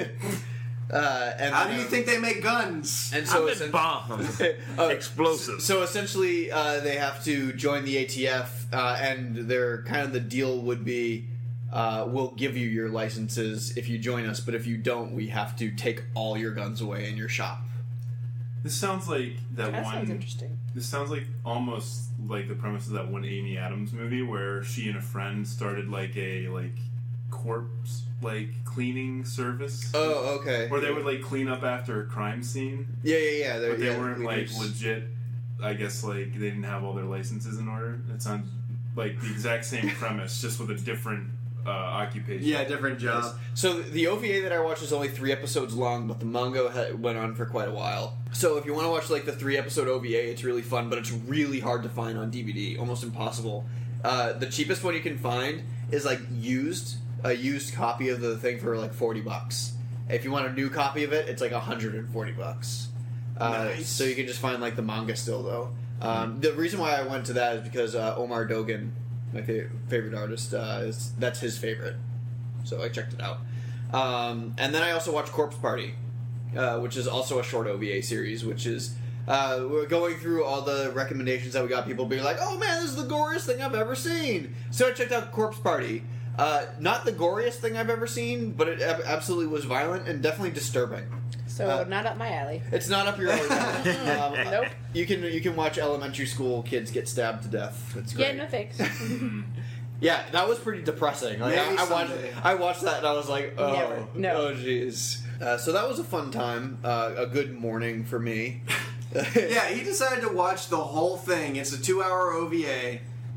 uh, and How then, do you uh, think they make guns? And So so I it's meant bombs. Explosives. So essentially, uh, they have to join the A T F, uh, and their kind of the deal would be, uh, we'll give you your licenses if you join us, but if you don't, we have to take all your guns away in your shop. This sounds like that, That one. sounds interesting. This sounds like almost like the premise of that one Amy Adams movie where she and a friend started like a like corpse like cleaning service. Oh, okay. Where they would like clean up after a crime scene, Yeah, yeah, yeah. They're, but they yeah, weren't like leaders. legit. I guess like they didn't have all their licenses in order. It sounds like the exact same premise, just with a different uh, occupation. Yeah, different job. So the O V A that I watched is only three episodes long, but the manga ha- went on for quite a while. So if you want to watch like the three episode O V A, it's really fun, but it's really hard to find on D V D, almost impossible. Uh, the cheapest one you can find is like used, a used copy of the thing for like forty bucks. If you want a new copy of it, it's like one hundred forty bucks. Uh, Nice. So you can just find like the manga still though. Um, the reason why I went to that is because uh, Omar Dogan, my fa- favorite artist, uh, is that's his favorite. So I checked it out. Um, and then I also watched Corpse Party, uh, which is also a short O V A series, which is uh, we're going through all the recommendations that we got. People being like, "Oh man, this is the goriest thing I've ever seen." So I checked out Corpse Party. Uh, not the goriest thing I've ever seen, but it ab- absolutely was violent and definitely disturbing. So Uh, not up my alley. It's not up your alley. um, Nope. You can you can watch elementary school kids get stabbed to death. It's great. Yeah, no thanks. Yeah, that was pretty depressing. Like, I, Maybe I watched, someday. I watched that and I was like, oh, Never. No. oh, jeez. Uh, so that was a fun time, uh, a good morning for me. Yeah, he decided to watch the whole thing. It's a two-hour O V A.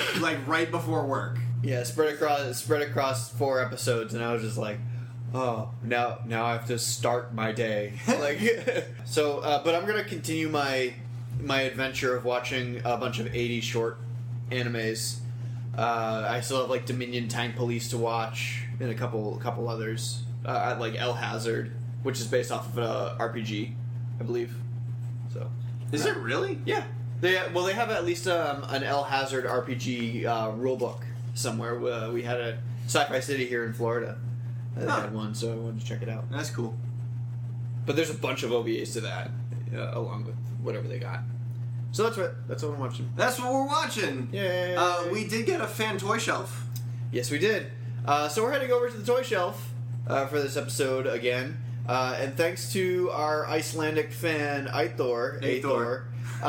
like right before work. Yeah, spread across spread across four episodes, and I was just like, oh, now now I have to start my day. Like, so, uh, but I'm gonna continue my my adventure of watching a bunch of eighties short animes. Uh, I still have like Dominion Tank Police to watch, and a couple couple others. Uh, like El Hazard, which is based off of a R P G, I believe. So, Is it really? yeah, they well they have at least um, an El Hazard R P G uh, rulebook somewhere. Uh, we had a Sci-Fi City here in Florida. They Huh. had one, so I wanted to check it out. That's cool. But there's a bunch of O V As to that, uh, along with whatever they got. So that's what that's what I'm watching. That's what we're watching. Yay! Uh, we did get a fan toy shelf. Yes, we did. Uh, so we're heading over to the toy shelf uh, for this episode again. Uh, and thanks to our Icelandic fan, Eithor, Eyþór.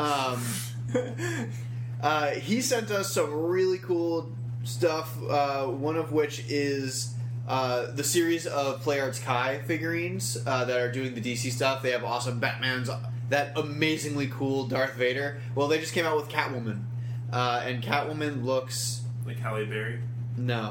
um, uh, he sent us some really cool stuff, uh, one of which is uh, the series of Play Arts Kai figurines uh, that are doing the D C stuff. They have awesome Batmans, that amazingly cool Darth Vader. Well, they just came out with Catwoman. Uh, and Catwoman looks... Like Halle Berry. No.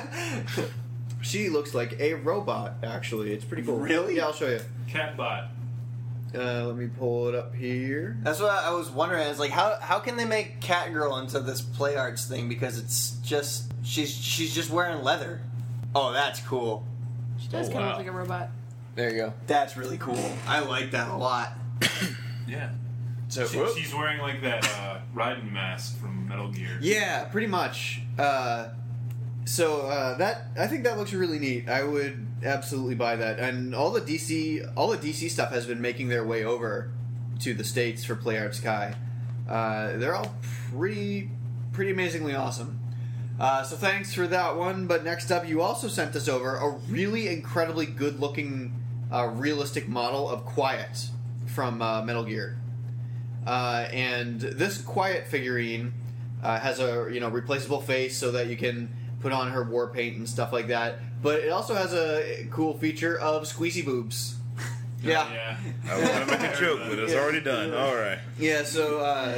She looks like a robot, actually. It's pretty cool. Really? Yeah, I'll show you. Catbot. Uh, let me pull it up here. That's what I was wondering. I was like, how how can they make Catgirl into this Play Arts thing? Because it's just she's she's just wearing leather. Oh, that's cool. She does Oh, kind of wow. look like a robot. There you go. That's really cool. I like that a lot. Yeah. So, She, whoop. she's wearing like that uh, riding mask from Metal Gear. Yeah, pretty much. Uh, so uh, that I think that looks really neat. I would absolutely buy that. And all the D C, all the D C stuff has been making their way over to the States for Play Arts Kai. Uh, they're all pretty, pretty amazingly awesome. Uh, so thanks for that one. But next up, you also sent us over a really incredibly good-looking, uh, realistic model of Quiet from uh, Metal Gear. Uh, and this Quiet figurine uh, has a you know replaceable face so that you can put on her war paint and stuff like that. But it also has a cool feature of squeezy boobs. Yeah. Yeah. I was going to make a joke, but it's Yeah. already done. All right. Yeah, so uh,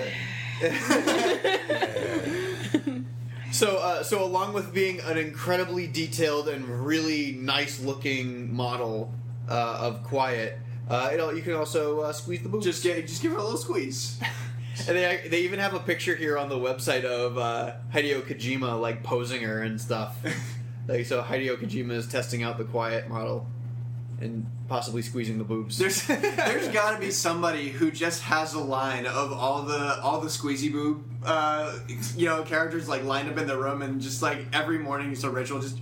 so uh, so along with being an incredibly detailed and really nice looking model uh, of Quiet, uh, it, al- you can also uh, squeeze the boobs. Just get just give her a little squeeze. And they they even have a picture here on the website of uh, Hideo Kojima like posing her and stuff. Like so, Hideo Kojima is testing out the Quiet model and possibly squeezing the boobs. There's there's got to be somebody who just has a line of all the all the squeezy boob uh, you know characters like lined up in the room and just like every morning it's a ritual just.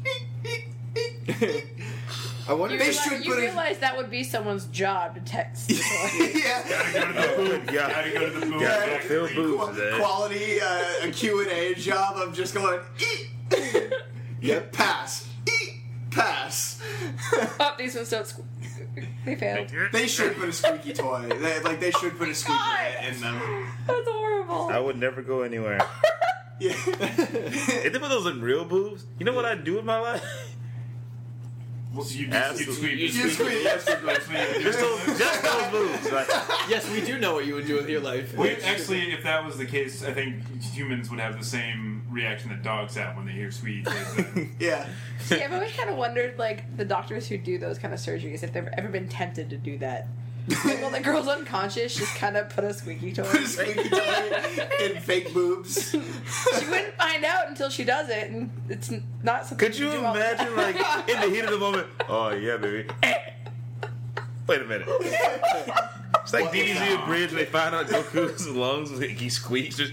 I wonder. You, They realize, should you put it- realize that would be someone's job to text. the toy. yeah. Gotta go to the Oh, boob. yeah. Gotta go to the boob. Yeah, factory. Phil Booth. Qu- today. quality uh, a Q and A job of just going eat. Yep. Pass. Eat. Pass. Oh, these ones don't. Squ- they failed. They should put a squeaky toy. They, like they should put a squeaky God. in them. That's horrible. I would never go anywhere. Yeah. If they put those in real boobs, you know what I'd do with my life? Well, so you just, Absolutely. you squeeze. You You squeeze. squeeze. Yes, that's what you do. Just those, just those boobs. Like, Yes, we do know what you would do with your life. Well, actually, if that was the case, I think humans would have the same reaction that dogs have when they hear sweet. Like, uh, Yeah. See, I've always kind of wondered, like, the doctors who do those kind of surgeries, if they've ever been tempted to do that. Like, well, the girl's unconscious, just kind of put a squeaky toy. Put a squeaky toy in fake boobs. She wouldn't find out until she does it, and it's n- not something could you do all the imagine, time. like, in the heat of the moment? Oh yeah, baby. Wait a minute. It's like D B Z and Bridge. They find out Goku's lungs. He squeaks. Just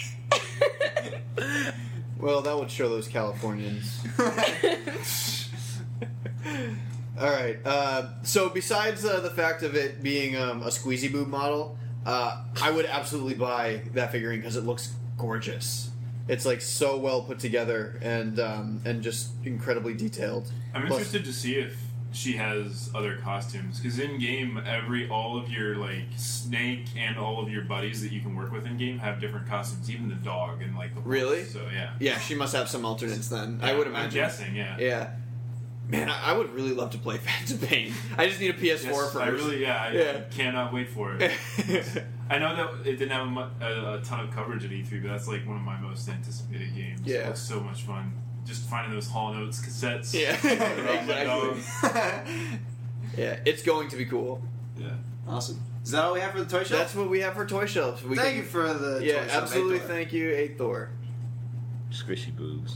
Well, that would show those Californians. All right. Uh, so besides uh, the fact of it being um, a squeezy boob model, uh, I would absolutely buy that figurine because it looks gorgeous. It's like so well put together and um, and just incredibly detailed. I'm Plus- interested to see if she has other costumes because in game, every all of your like snake and all of your buddies that you can work with in game have different costumes. Even the dog and like the horse. Really? So yeah. Yeah, she must have some alternates then. I Yeah, would I'm imagine. guessing, yeah. Yeah. Man, I, I would really love to play Phantom Pain. I just need a P S four Yes, first. I really, yeah, I Yeah. cannot wait for it. I know that it didn't have a, mu- a, a ton of coverage at E three, but that's like one of my most anticipated games. Yeah. It looks so much fun. Just finding those Hall Notes cassettes. Yeah, Rub my dog. exactly. Yeah, it's going to be cool. Yeah. Awesome. Is that all we have for the toy shelf? That's what we have for toy shelves. We Thank can- you for the Yeah, toy shelf, absolutely. Hector. Thank you, Eight Thor. Squishy boobs.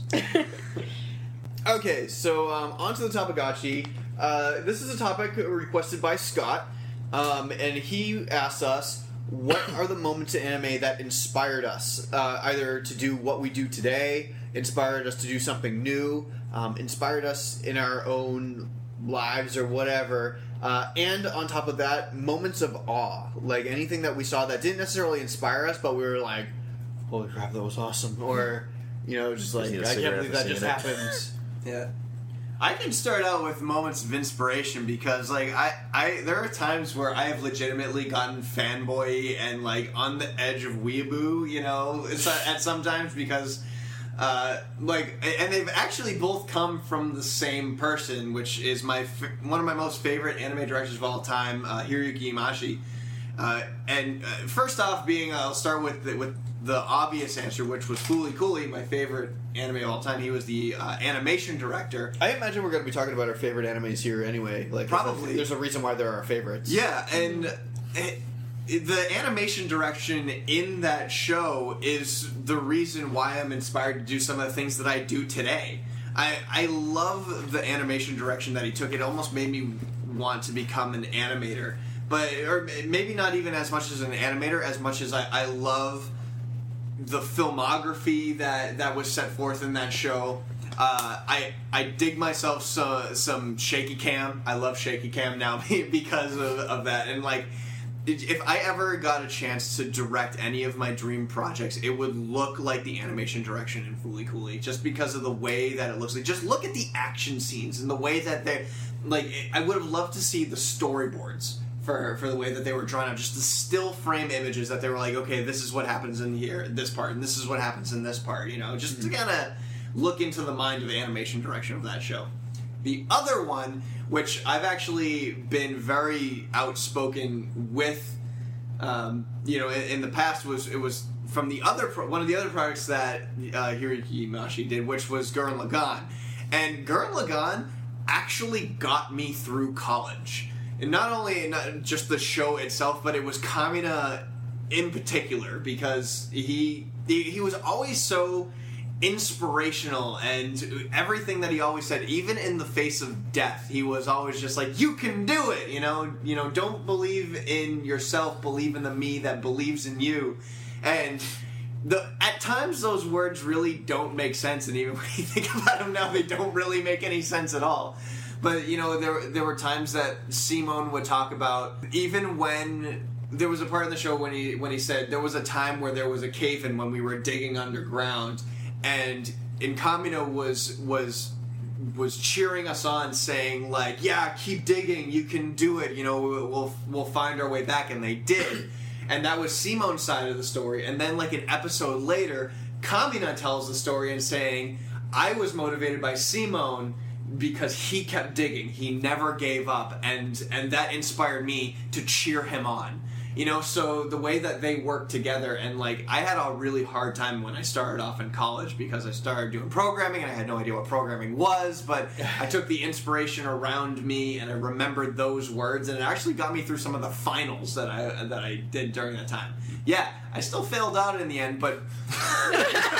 Okay, so um, on to the Tamagotchi. Uh, this is a topic requested by Scott, um, and he asked us, what are the moments in anime that inspired us, uh, either to do what we do today, inspired us to do something new, um, inspired us in our own lives or whatever, uh, and on top of that, moments of awe, like anything that we saw that didn't necessarily inspire us, but we were like, holy crap, that was awesome, or, you know, just like, need a I can't cigarette believe for that just seeing it. happened. Yeah. I can start out with moments of inspiration because, like, I, I there are times where I have legitimately gotten fanboy and, like, on the edge of weeaboo, you know, it's at, at sometimes because, uh, like, and they've actually both come from the same person, which is my f- one of my most favorite anime directors of all time, uh, Hiroyuki Imaishi. Uh, and uh, first off, being uh, I'll start with the, with the obvious answer, which was Fooly Cooley, my favorite anime of all time. He was the uh, animation director. I imagine we're going to be talking about our favorite animes here anyway. Like, Probably. There's a reason why they're our favorites. Yeah, and it, it- the animation direction in that show is the reason why I'm inspired to do some of the things that I do today. I, I love the animation direction that he took. It almost made me want to become an animator. But, or maybe not even as much as an animator, as much as I, I love the filmography that, that was set forth in that show. Uh, I I dig myself some some shaky cam. I love shaky cam now because of, of that. And like, if I ever got a chance to direct any of my dream projects, it would look like the animation direction in Fooly Cooley, just because of the way that it looks like. Just look at the action scenes and the way that they like. I would have loved to see the storyboards. For, for the way that they were drawn out, just the still frame images that they were like, okay, this is what happens in here, this part, and this is what happens in this part, you know, just to kind of look into the mind of the animation direction of that show. The other one, which I've actually been very outspoken with, um, you know, in, in the past, was it was from the other pro- one of the other projects that uh, Hiroyuki Imaishi did, which was Gurren Lagann, and Gurren Lagann actually got me through college. And not only not just the show itself, but it was Kamina in particular, because he, he he was always so inspirational, and everything that he always said, even in the face of death, he was always just like, "You can do it," you know. You know, don't believe in yourself, believe in the me that believes in you, and. The, at times, those words really don't make sense, and even when you think about them now, they don't really make any sense at all. But, you know, there there were times that Simone would talk about, even when there was a part in the show when he when he said there was a time where there was a cave-in when we were digging underground, and Inkamino was was was cheering us on, saying like, "Yeah, keep digging, you can do it. You know, we'll we'll find our way back," and they did. And that was Simone's side of the story. And then, like, an episode later, Kamina tells the story and saying, I was motivated by Simone because he kept digging. He never gave up. And, and that inspired me to cheer him on. You know, so the way that they work together, and, like, I had a really hard time when I started off in college because I started doing programming and I had no idea what programming was, but I took the inspiration around me and I remembered those words, and it actually got me through some of the finals that I that I did during that time. Yeah, I still failed out in the end, but... no,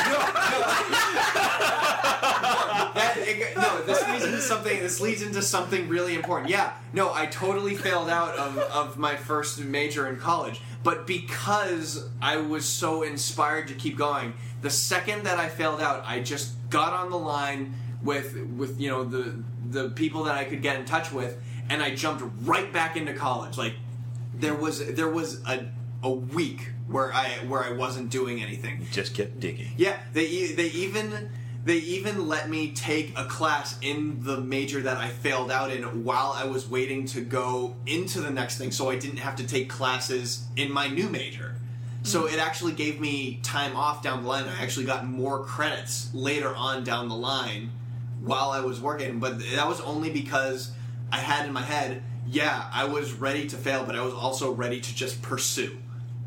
that, it, no, this leads into something. This leads into something really important. Yeah, no, I totally failed out of, of my first major in college, but because I was so inspired to keep going, the second that I failed out, I just got on the line with with you know the the people that I could get in touch with, and I jumped right back into college. Like there was there was a a week where I where I wasn't doing anything. Just kept digging. Yeah, they e- they even they even let me take a class in the major that I failed out in while I was waiting to go into the next thing, so I didn't have to take classes in my new major. So it actually gave me time off down the line. I actually got more credits later on down the line while I was working, but that was only because I had in my head, yeah, I was ready to fail, but I was also ready to just pursue.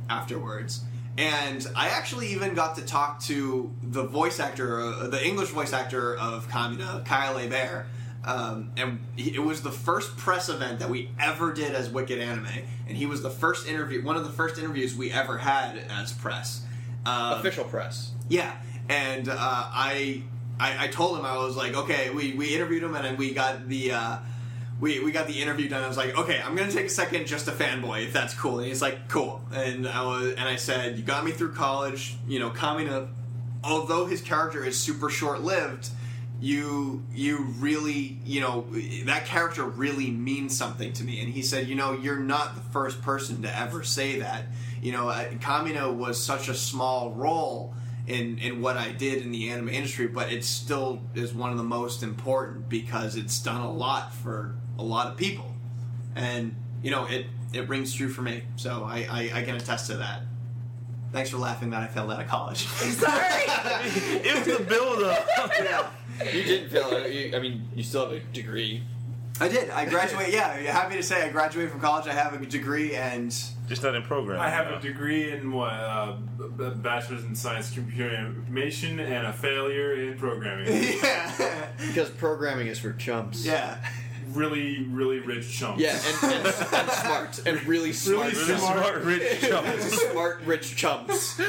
afterwards. And I actually even got to talk to the voice actor, uh, the English voice actor of Kamina, Kyle Hebert. Um, and he, it was the first press event that we ever did as Wicked Anime. And he was the first interview, one of the first interviews we ever had as press. Um, Official press. Yeah. And uh, I, I I told him, I was like, okay, we, we interviewed him and then we got the... Uh, We, we got the interview done. I was like, okay, I'm gonna take a second just to fanboy if that's cool. And he's like, cool. And I was, and I said, you got me through college. You know, Kamina, although his character is super short lived, you you really, you know, that character really means something to me. And he said, you know, you're not the first person to ever say that. You know, Kamina was such a small role in in what I did in the anime industry, but it still is one of the most important because it's done a lot for a lot of people, and you know it it rings true for me. So I, I, I can attest to that. Thanks for laughing that I failed out of college. Sorry. It was the build up. Yeah, You didn't fail it. You, I mean, you still have a degree. I did. I graduated. Yeah, happy to say I graduated from college. I have a degree, and Just not in programming. I have a degree in what, uh, b- bachelor's in science, computer information, and a failure in programming. yeah, Because programming is for chumps. yeah. Really, really rich chumps. Yeah, and, and, and smart. And really smart. Really Really smart, rich chumps. smart, rich chumps.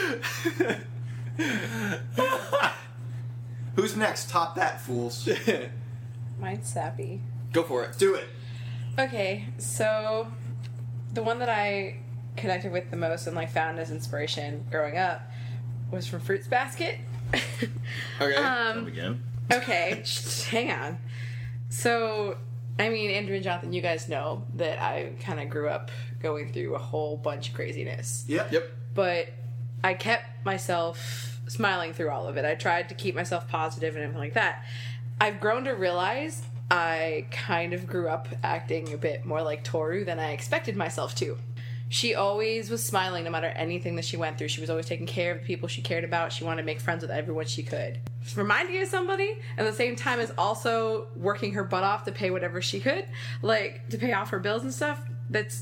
Who's next? Top that, fools. Mine's sappy. Go for it. Do it. Okay, so the one that I connected with the most and like found as inspiration growing up was from Fruits Basket. Okay. um, Again. okay, just hang on. So, I mean, Andrew and Jonathan, you guys know that I kind of grew up going through a whole bunch of craziness. Yep. Yep. But I kept myself smiling through all of it. I tried to keep myself positive and everything like that. I've grown to realize I kind of grew up acting a bit more like Toru than I expected myself to. She always was smiling no matter anything that she went through. She was always taking care of the people she cared about. She wanted to make friends with everyone she could. Reminding you of somebody at the same time as also working her butt off to pay whatever she could, like to pay off her bills and stuff. That's,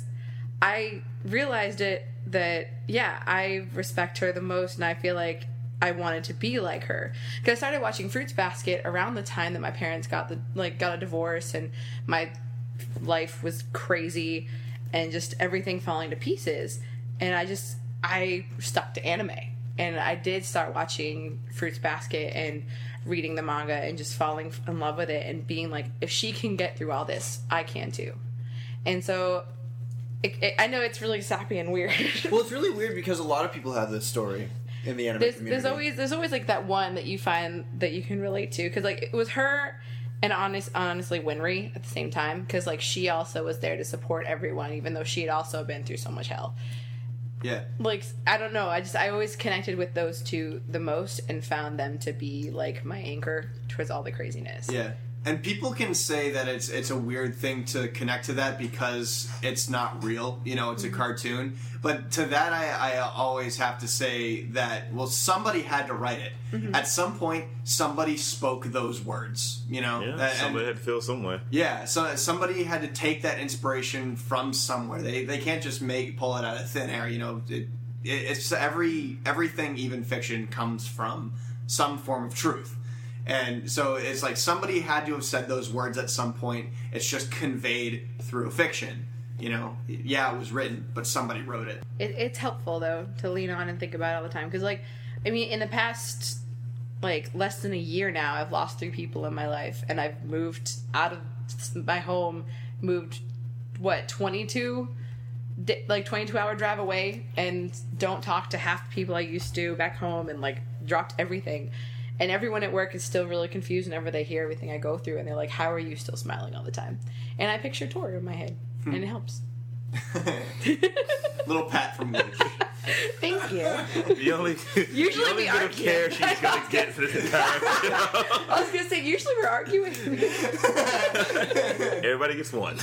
I realized it that, yeah, I respect her the most and I feel like I wanted to be like her. Because I started watching Fruits Basket around the time that my parents got the like got a divorce and my life was crazy and just everything falling to pieces. And I just I stuck to anime. And I did start watching Fruits Basket and reading the manga and just falling in love with it and being like, if she can get through all this, I can too. And so it, it, I know it's really sappy and weird. Well, it's really weird because a lot of people have this story in the anime there's, community. there's always there's always like that one that you find that you can relate to because like it was her and honest honestly Winry at the same time because like she also was there to support everyone even though she had also been through so much hell. Yeah. Like I don't know, I just I always connected with those two the most and found them to be like my anchor towards all the craziness. Yeah. And people can say that it's it's a weird thing to connect to that because it's not real, you know, it's a cartoon. But to that, I, I always have to say that, well, somebody had to write it. Mm-hmm. At some point, somebody spoke those words, you know? Yeah, And- somebody had to feel somewhere. yeah, so somebody had to take that inspiration from somewhere. They they can't just make pull it out of thin air, you know? It, it, it's every everything, even fiction, comes from some form of truth. And so it's like somebody had to have said those words at some point. It's just conveyed through a fiction. You know, yeah, it was written, but somebody wrote it. It, it's helpful though to lean on and think about it all the time because like I mean in the past like less than a year now I've lost three people in my life and I've moved out of my home, moved what twenty-two like twenty-two hour drive away and don't talk to half the people I used to back home and like dropped everything. And everyone at work is still really confused whenever they hear everything I go through and they're like, how are you still smiling all the time? And I picture Toru in my head and it helps. Little pat from Wooch. Thank you. The only, Usually the only we bit of argue. care she's going to get for this entire show. I was gonna say usually we're arguing. Everybody gets one.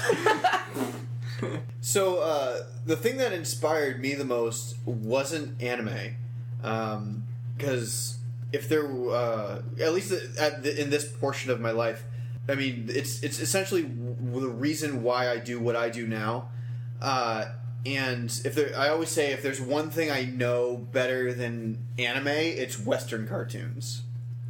So, uh, the thing that inspired me the most wasn't anime. Because if there, uh, at least at the, in this portion of my life, I mean, it's it's essentially w- the reason why I do what I do now. Uh, and if there, I always say if there's one thing I know better than anime, it's Western cartoons,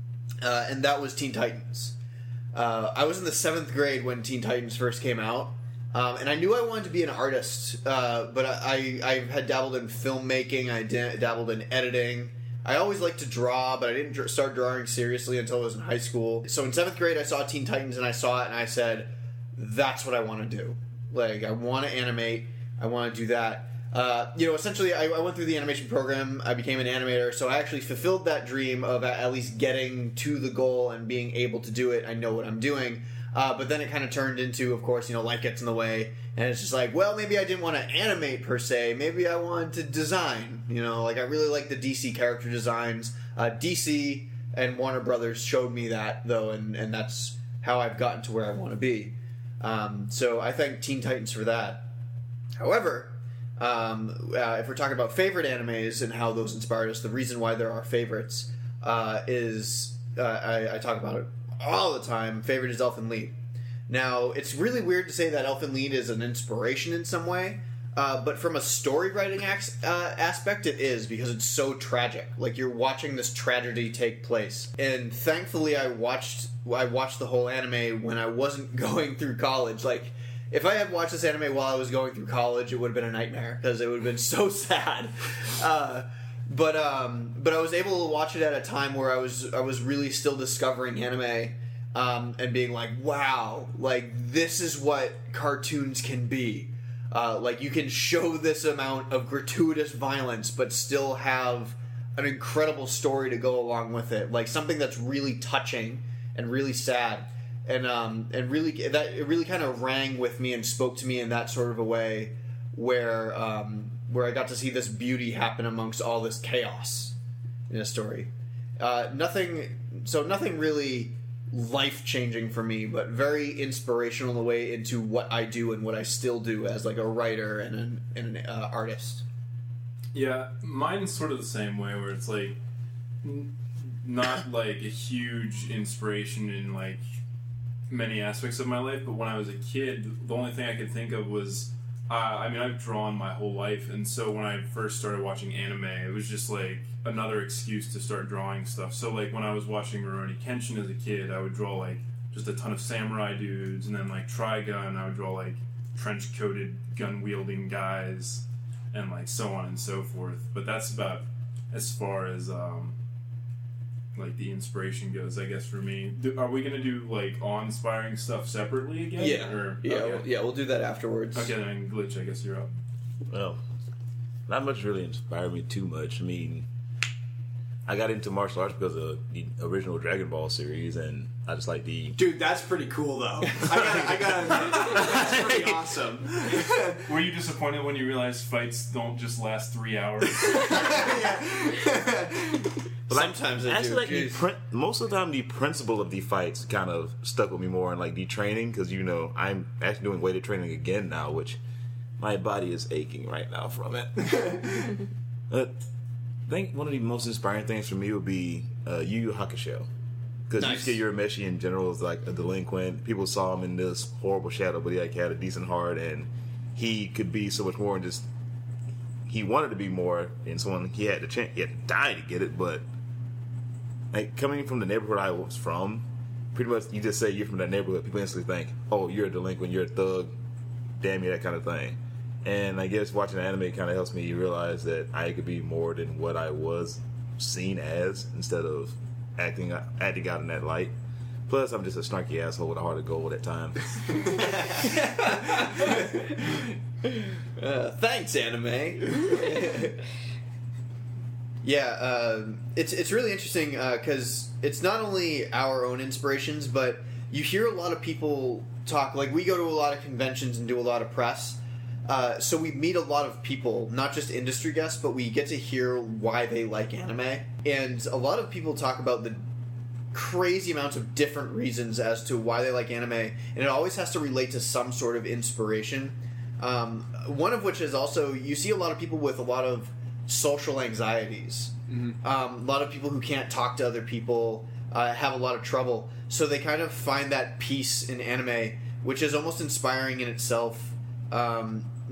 uh, and that was Teen Titans. Uh, I was in the seventh grade when Teen Titans first came out, um, and I knew I wanted to be an artist, uh, but I, I, I had dabbled in filmmaking, I da- dabbled in editing. I always liked to draw, but I didn't dr- start drawing seriously until I was in high school. So in seventh grade, I saw Teen Titans, and I saw it, and I said, that's what I want to do. Like, I want to animate. I want to do that. Uh, you know, essentially, I, I went through the animation program. I became an animator, so I actually fulfilled that dream of at least getting to the goal and being able to do it. I know what I'm doing. Uh, but then it kind of turned into, of course, you know, life gets in the way. And it's just like, well, maybe I didn't want to animate per se. Maybe I wanted to design. You know, like I really like the D C character designs. Uh, D C and Warner Brothers showed me that, though, and, and that's how I've gotten to where I want to be. Um, so I thank Teen Titans for that. However, um, uh, if we're talking about favorite animes and how those inspired us, the reason why there are favorites uh, is uh, I, I talk about it all the time. Favorite is Elfen Lied. Now, it's really weird to say that Elfen Lied is an inspiration in some way, uh, but from a story writing ac- uh, aspect, it is, because it's so tragic. Like, you're watching this tragedy take place. And thankfully, I watched I watched the whole anime when I wasn't going through college. Like, if I had watched this anime while I was going through college, it would have been a nightmare, because it would have been so sad. Uh, but um, but I was able to watch it at a time where I was I was really still discovering anime. Um, and being like, wow, like, this is what cartoons can be. Uh, like, you can show this amount of gratuitous violence, but still have an incredible story to go along with it. Like, something that's really touching and really sad. And um, and really, that it really kind of rang with me and spoke to me in that sort of a way where, um, where I got to see this beauty happen amongst all this chaos in a story. Uh, nothing, so nothing really life-changing for me, but very inspirational in the way into what I do and what I still do as like a writer and an, and an uh, artist. Yeah, mine's sort of the same way, where it's like n- not like a huge inspiration in like many aspects of my life, but when I was a kid, the only thing I could think of was uh, I mean, I've drawn my whole life, and so when I first started watching anime, it was just like another excuse to start drawing stuff. So like when I was watching Rurouni Kenshin as a kid, I would draw like just a ton of samurai dudes, and then like Trigun, I would draw like trench-coated gun-wielding guys, and like so on and so forth. But that's about as far as um, like the inspiration goes, I guess, for me. Do, are we gonna do like awe-inspiring stuff separately again? Yeah, or, yeah, okay. we'll, yeah. We'll do that afterwards. Okay, then Glitch, I guess you're up. Well, not much really inspired me too much. I mean, I got into martial arts because of the original Dragon Ball series, and I just like the... Dude, that's pretty cool, though. I gotta, I gotta admit, that's pretty awesome. Were you disappointed when you realized fights don't just last three hours? But like, Sometimes they actually, do. like the Jeez. prin- most of the time, the principle of the fights kind of stuck with me more in like the training, because you know I'm actually doing weighted training again now, which my body is aching right now from it. uh, I think one of the most inspiring things for me would be uh, Yu Yu Hakusho, because Nice. Yusuke Urameshi in general is like a delinquent. People saw him in this horrible shadow, but he like had a decent heart, and he could be so much more. And just he wanted to be more, and someone he had to chance, he had to die to get it, but. Like, coming from the neighborhood I was from, pretty much you just say you're from that neighborhood, people instantly think, oh, you're a delinquent, you're a thug, damn you, that kind of thing. And I guess watching anime kind of helps me realize that I could be more than what I was seen as, instead of acting acting out in that light. Plus, I'm just a snarky asshole with a heart of gold at times. Uh, thanks, anime. Yeah, uh, it's it's really interesting because uh, it's not only our own inspirations, but you hear a lot of people talk. Like, we go to a lot of conventions and do a lot of press, uh, so we meet a lot of people, not just industry guests, but we get to hear why they like anime. And a lot of people talk about the crazy amounts of different reasons as to why they like anime, and it always has to relate to some sort of inspiration. Um, one of which is also, you see a lot of people with a lot of social anxieties. Mm-hmm. Um, a lot of people who can't talk to other people uh, have a lot of trouble, so they kind of find that peace in anime, which is almost inspiring in itself. Um,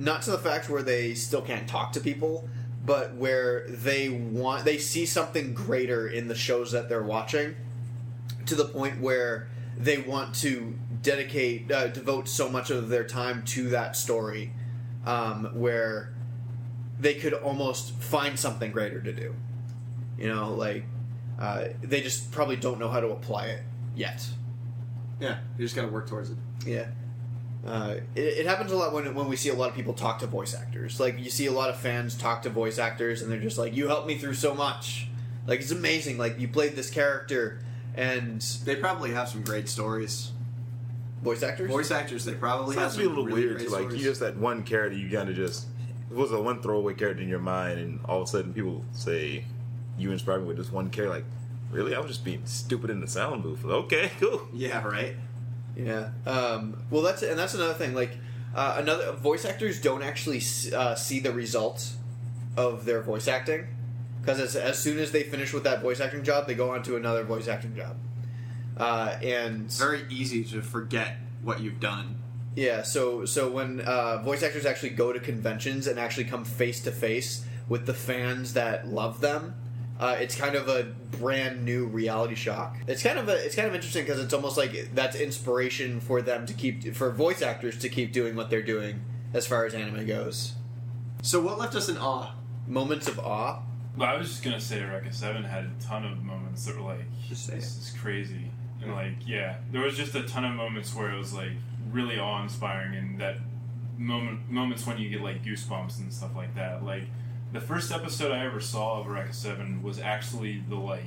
not to the fact where they still can't talk to people, but where they want they see something greater in the shows that they're watching, to the point where they want to dedicate uh, devote so much of their time to that story, um, where they could almost find something greater to do. You know, like uh, they just probably don't know how to apply it yet. Yeah, you just got to work towards it. Yeah. Uh, it, it happens a lot when when we see a lot of people talk to voice actors. Like, you see a lot of fans talk to voice actors, and they're just like, "You helped me through so much. Like, it's amazing. Like, you played this character." And They probably have some great stories. voice actors, Voice actors, they probably have Sounds some be a little really weird great too. Like, stories. you just that one character, you kind of just it was a one throwaway character in your mind, and all of a sudden people say you inspired me with this one character. Like, really? I was just being stupid in the sound booth. Okay, cool. Yeah, right? Yeah. Um, well, that's and that's another thing. Like, uh, another voice actors don't actually s- uh, see the results of their voice acting, because as, as soon as they finish with that voice acting job, they go on to another voice acting job. Uh, and It's very easy to forget what you've done. yeah, so so when uh, voice actors actually go to conventions and actually come face to face with the fans that love them, uh, it's kind of a brand new reality shock. It's kind of a, it's kind of interesting because it's almost like that's inspiration for them to keep for voice actors to keep doing what they're doing as far as anime goes. So what left us in awe? Moments of awe. Well, I was just gonna say Eureka Seven had a ton of moments that were like, Just say this is crazy, and like, yeah, there was just a ton of moments where it was like really awe-inspiring, and that moment moments when you get like goosebumps and stuff like that. Like, the first episode I ever saw of Eureka Seven was actually the like,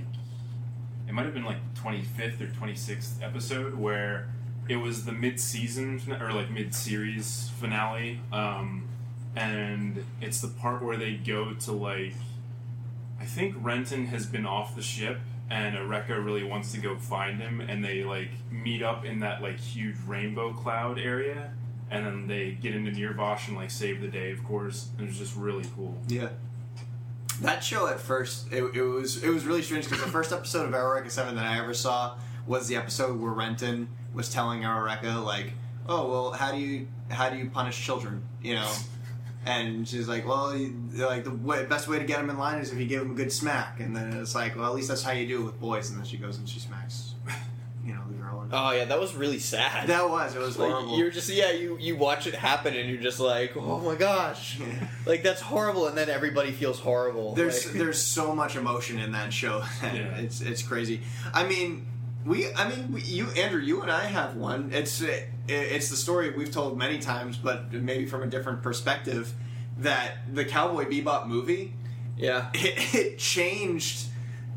it might have been like twenty-fifth or twenty-sixth episode, where it was the mid-season fin- or like mid-series finale, um, and it's the part where they go to like. I think Renton has been off the ship, and Eureka really wants to go find him, and they like meet up in that like huge rainbow cloud area, and then they get into Nirvash and like save the day, of course. And it was just really cool. Yeah. That show at first, it, it was it was really strange because the first episode of Eureka Seven that I ever saw was the episode where Renton was telling Eureka like, "Oh well, how do you how do you punish children?" You know, and she's like, "Well, you, like the way, best way to get them in line is if you give them a good smack." And then it's like, "Well, at least that's how you do it with boys." And then she goes and she smacks, you know, the girl. And Oh yeah, that was really sad. that was it was Like, horrible. you're just yeah, you you watch it happen and you're just like, oh my gosh, like that's horrible, and then everybody feels horrible. There's Like- there's so much emotion in that show. That Yeah. It's it's crazy. I mean, we I mean we, you Andrew, you and I have one. It's it, it's the story we've told many times, but maybe from a different perspective. That the Cowboy Bebop movie, yeah. it, it changed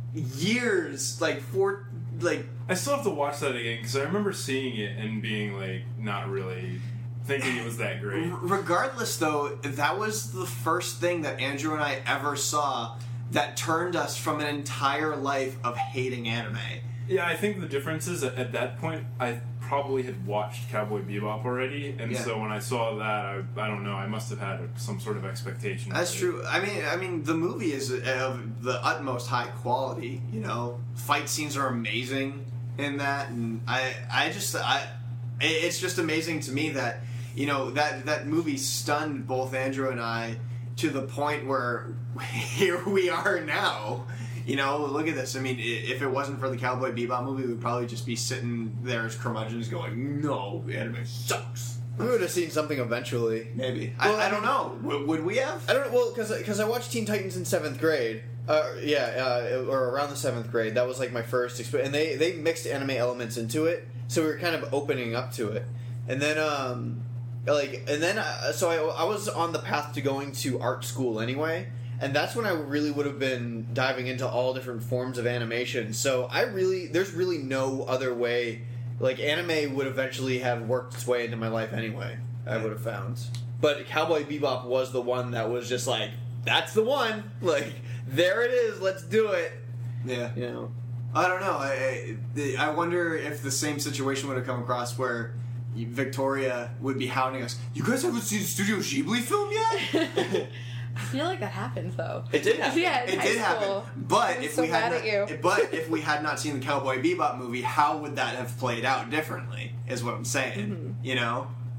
years, like four, like I still have to watch that again because I remember seeing it and being like not really thinking it was that great. R- regardless, though, that was the first thing that Andrew and I ever saw that turned us from an entire life of hating anime. Yeah, I think the difference is at, at that point I probably had watched Cowboy Bebop already, and Yeah. so when I saw that, I, I don't know, I must have had some sort of expectation. That's of it. true. I mean, I mean, the movie is of the utmost high quality. You know, fight scenes are amazing in that, and I, I just, I, it's just amazing to me that you know that that movie stunned both Andrew and I to the point where here we are now. You know, look at this. I mean, i- if it wasn't for the Cowboy Bebop movie, we'd probably just be sitting there as curmudgeons going, "No, anime sucks." We would have seen something eventually. Maybe. Well, I, I don't know. W- would we have? I don't know. Well, because I watched Teen Titans in seventh grade. Uh, yeah, uh, or around the seventh grade. That was like my first experience, and they they mixed anime elements into it, so we were kind of opening up to it. And then, um, like, and then, uh, so I, I was on the path to going to art school anyway. And that's when I really would have been diving into all different forms of animation. So I really, there's really no other way. Like, anime would eventually have worked its way into my life anyway, I would have found. But Cowboy Bebop was the one that was just like, that's the one. Like, there it is, let's do it. Yeah. You know? I don't know. I, I I wonder if the same situation would have come across where Victoria would be hounding us. You guys haven't seen the Studio Ghibli film yet? I feel like that happens though. It did happen. Yeah, in It high did school. happen. But I'm if so we had mad not, at you. but if we had not seen the Cowboy Bebop movie, how would that have played out differently? Is what I'm saying. Mm-hmm. You know.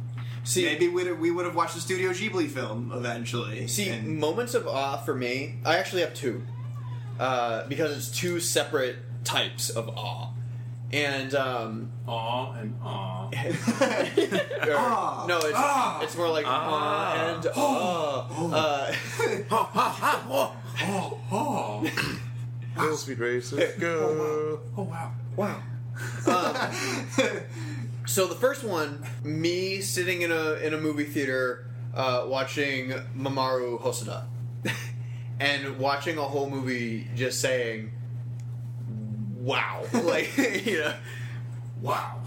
See, maybe we'd, we would have watched the Studio Ghibli film eventually. See, and, moments of awe for me, I actually have two. Uh, because it's two separate types of awe. And, um... Aw and aw. or- no, it's, Ah. it's more like Ah. awe and awe. Uh, Oh, oh. Go, Speed Racer, go. Oh, wow. wow. Um, so the first one, me sitting in a in a movie theater uh, watching Mamoru Hosoda. And watching a whole movie just saying, wow. Like, you know... Wow.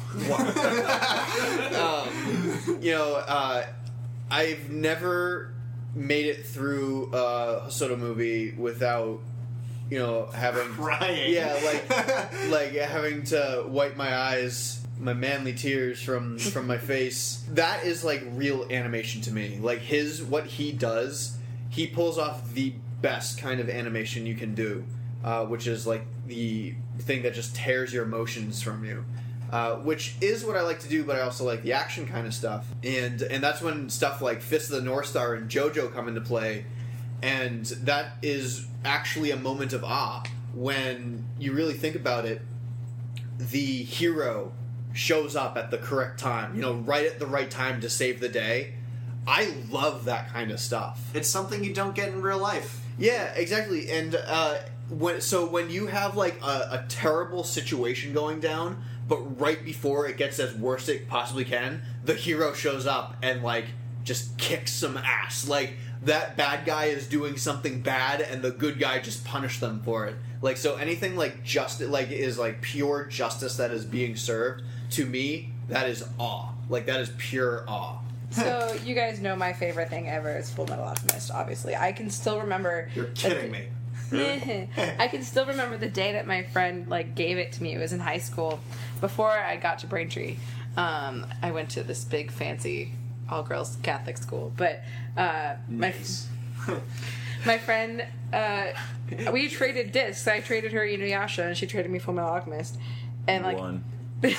um, you know, uh, I've never made it through a Hosoda movie without, you know, having Crying. yeah, like like having to wipe my eyes, my manly tears from from my face. That is like real animation to me. Like his what he does, he pulls off the best kind of animation you can do, uh, which is like the thing that just tears your emotions from you. Uh, which is what I like to do, but I also like the action kind of stuff, and and that's when stuff like Fist of the North Star and JoJo come into play, and that is actually a moment of awe when you really think about it. The hero shows up at the correct time, you know, right at the right time to save the day. I love that kind of stuff. It's something you don't get in real life. Yeah, exactly. And uh, when so when you have like a, a terrible situation going down, but right before it gets as worst it possibly can, the hero shows up and like just kicks some ass. Like that bad guy is doing something bad, and the good guy just punished them for it. Like so, anything like just like is like pure justice that is being served to me. That is awe. Like that is pure awe. So you guys know my favorite thing ever is Full Metal Alchemist. Obviously, I can still remember. You're kidding me. I can still remember the day that my friend like gave it to me. It was in high school, before I got to Braintree. Um, I went to this big fancy all girls Catholic school, but uh, Nice. my my friend uh, we traded discs. I traded her Inuyasha, and she traded me Full Metal Alchemist, and like. Won. You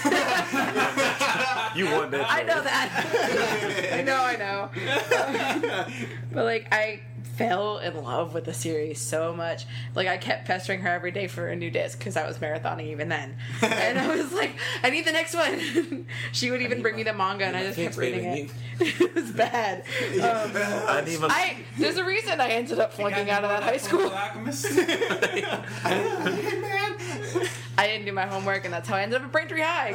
won that. I know that. I know, I know. But like, I fell in love with the series so much. Like, I kept pestering her every day for a new disc because I was marathoning even then. And I was like, I need the next one. She would even bring me the manga, and I just kept reading it. It was bad. Um, I need my. I there's a reason I ended up flunking out of that high school. Hey, man. I didn't do my homework, and that's how I ended up at Braintree High.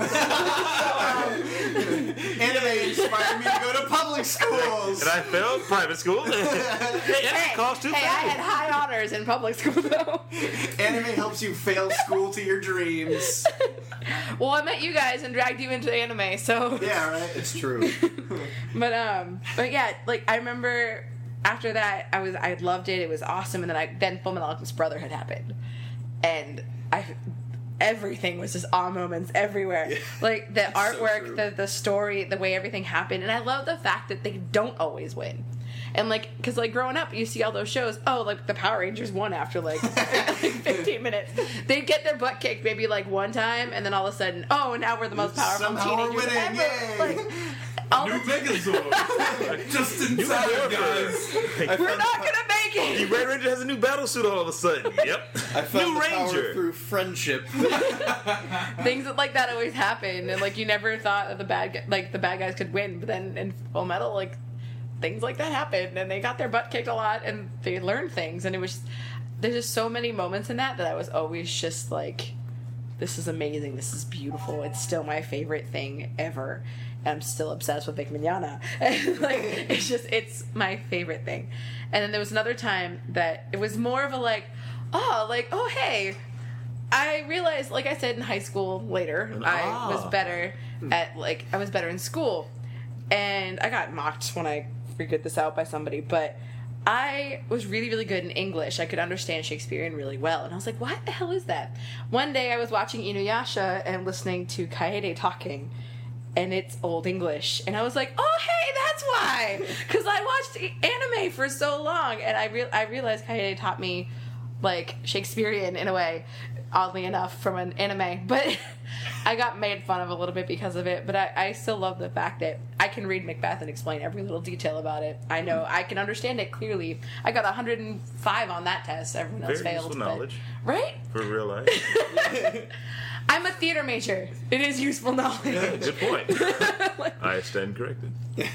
Anime inspired me to go to public schools. And I failed private school. Hey, that Hey, cost two hey, I had high honors in public school, though. Anime helps you fail school to your dreams. Well, I met you guys and dragged you into anime, so. Yeah, right? It's true. But um, but yeah, like I remember after that, I was I loved it. It was awesome, and then I then Full Metal Alchemist Brotherhood happened, and I. Everything was just awe moments everywhere. Like the artwork, true. the the story, the way everything happened, and I love the fact that they don't always win. And like, because like growing up, you see all those shows. Oh, like the Power Rangers won after like, like fifteen minutes. They get their butt kicked maybe like one time, and then all of a sudden, oh, now we're the most powerful Somehow we're teenagers winning, ever. yay. Like, all New the Megazord. Just in time, guys. we're not gonna make The it. Red Ranger has a new battle suit all of a sudden. Yep. I found New the power Ranger. through friendship. Things that, like that always happen, and like you never thought that the bad gu- like the bad guys could win, but then in Full Metal, like things like that happened, and they got their butt kicked a lot, and they learned things, and it was there's just so many moments in that that I was always just like, this is amazing, this is beautiful, it's still my favorite thing ever. And I'm still obsessed with Vic Mignogna. And like it's just it's my favorite thing. And then there was another time that it was more of a like, oh, like, oh hey, I realized, like I said in high school later, I ah. was better at like I was better in school. And I got mocked when I figured this out by somebody, but I was really, really good in English. I could understand Shakespearean really well. And I was like, what the hell is that? One day I was watching Inuyasha and listening to Kaede talking, and it's Old English. And I was like, oh, hey, that's why! Because I watched anime for so long, and I, re- I realized Kaede taught me, like, Shakespearean in a way, oddly enough, from an anime. But I got made fun of a little bit because of it, but I, I still love the fact that I can read Macbeth and explain every little detail about it. I know I can understand it clearly. I got one hundred five on that test. Everyone else Very failed. useful but- knowledge. Right? For real life. I'm a theater major. It is useful knowledge. Good point. I stand corrected.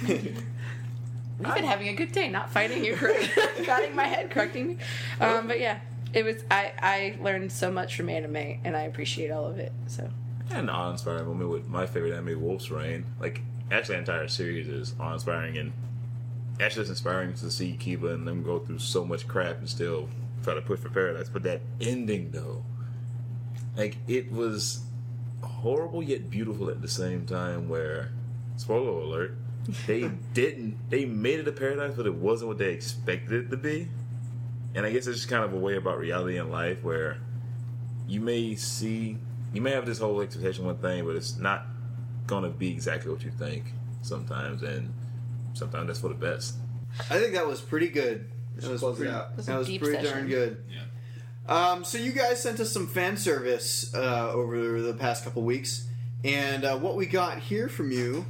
We've been having a good day, not fighting you, patting my head, correcting me. Um, but yeah, it was. I, I learned so much from anime, and I appreciate all of it. So I had an awe-inspiring moment with my favorite anime, Wolf's Rain. Like, actually, the entire series is awe-inspiring, and actually, it's inspiring to see Kiba and them go through so much crap and still try to push for paradise. But that ending, though, like, it was horrible yet beautiful at the same time. Where, spoiler alert, they didn't. They made it a paradise, but it wasn't what they expected it to be. And I guess it's just kind of a way about reality in life where you may see, you may have this whole expectation one thing, but it's not going to be exactly what you think sometimes, and sometimes that's for the best. I think that was pretty good. That was close it pretty, out. It was that a was deep pretty session. darn good. Yeah. Um, so you guys sent us some fan service uh, over the past couple weeks, and uh, what we got here from you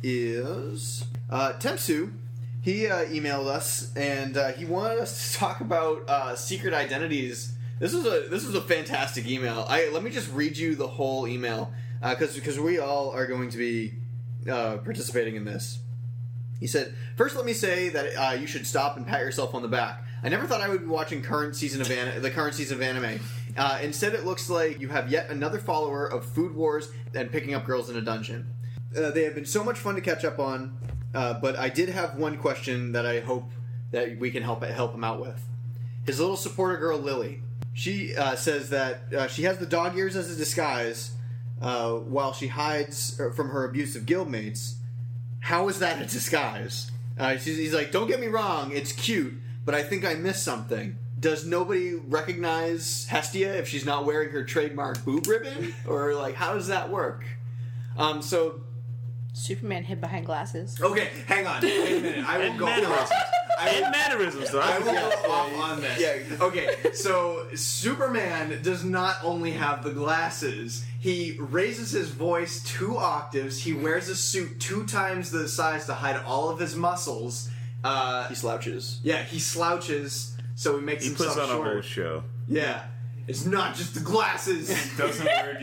is uh, Temsu. He uh, emailed us, and uh, he wanted us to talk about uh, secret identities. This is a this is a fantastic email. I let me just read you the whole email because because we all are going to be uh, participating in this. He said, "First, let me say that uh, you should stop and pat yourself on the back. I never thought I would be watching current season of an- the current season of anime. Uh, instead, it looks like you have yet another follower of Food Wars and picking up girls in a dungeon. Uh, they have been so much fun to catch up on, uh, but I did have one question that I hope that we can help help him out with. His little supporter girl, Lily. She uh, says that uh, she has the dog ears as a disguise uh, while she hides from her abusive guildmates. How is that a disguise? Uh, she's, he's like, don't get me wrong, it's cute, but I think I missed something. Does nobody recognize Hestia if she's not wearing her trademark boob ribbon? Or, like, how does that work? Um, so... Superman hid behind glasses. Okay, hang on. Wait a minute. I will And go mannerisms. off. I And will, mannerisms, so I will I go off on this. Yeah. Okay, so Superman does not only have the glasses, he raises his voice two octaves, he wears a suit two times the size to hide all of his muscles. Uh, He slouches. yeah, he slouches, so he makes He puts himself on a shorter. whole show. Yeah. It's not just the glasses. Doesn't wear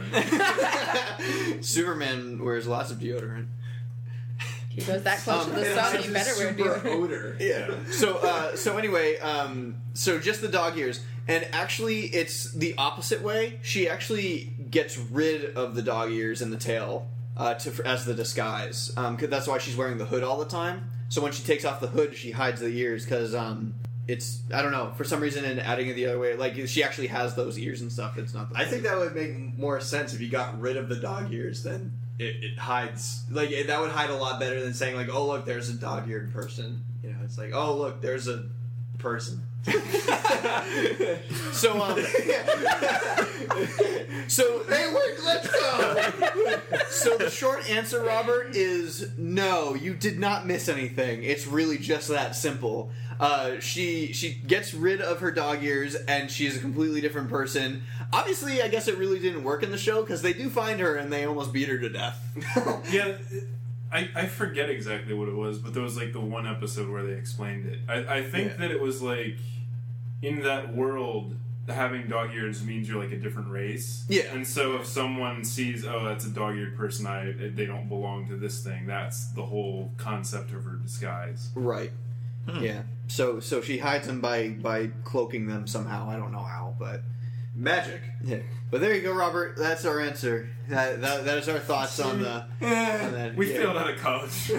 deodorant. Superman wears lots of deodorant. He goes that close Um, to the it sun, has you a better wear super deodorant. odor. Yeah. So, uh, so anyway, um, so just the dog ears, and actually, it's the opposite way. She actually gets rid of the dog ears and the tail uh, to as the disguise. Um, 'cause that's why she's wearing the hood all the time. So when she takes off the hood, she hides the ears because um, it's I don't know for some reason. And adding it the other way, like she actually has those ears and stuff. It's not. The I think that would make more sense if you got rid of the dog ears. Then it, it hides like it, that would hide a lot better than saying like, "Oh look, there's a dog-eared person." You know, it's like, "Oh look, there's a person." so. Um, so Hey, wait, let's go. So the short answer, Robert, is no. You did not miss anything. It's really just that simple. Uh, she she gets rid of her dog ears, and she's a completely different person. Obviously, I guess it really didn't work in the show because they do find her and they almost beat her to death. Yeah, I, I forget exactly what it was, but there was like the one episode where they explained it. I, I think Yeah. that it was like in that world, having dog ears means you're like a different race. Yeah. And so if someone sees, oh, that's a dog eared person, I they don't belong to this thing. That's the whole concept of her disguise. Right. Hmm. Yeah. So so she hides them by by cloaking them somehow. I don't know how, but Magic. yeah. But there you go, Robert. That's our answer. That that, that is our thoughts on the. On that. We Yeah. failed out of college.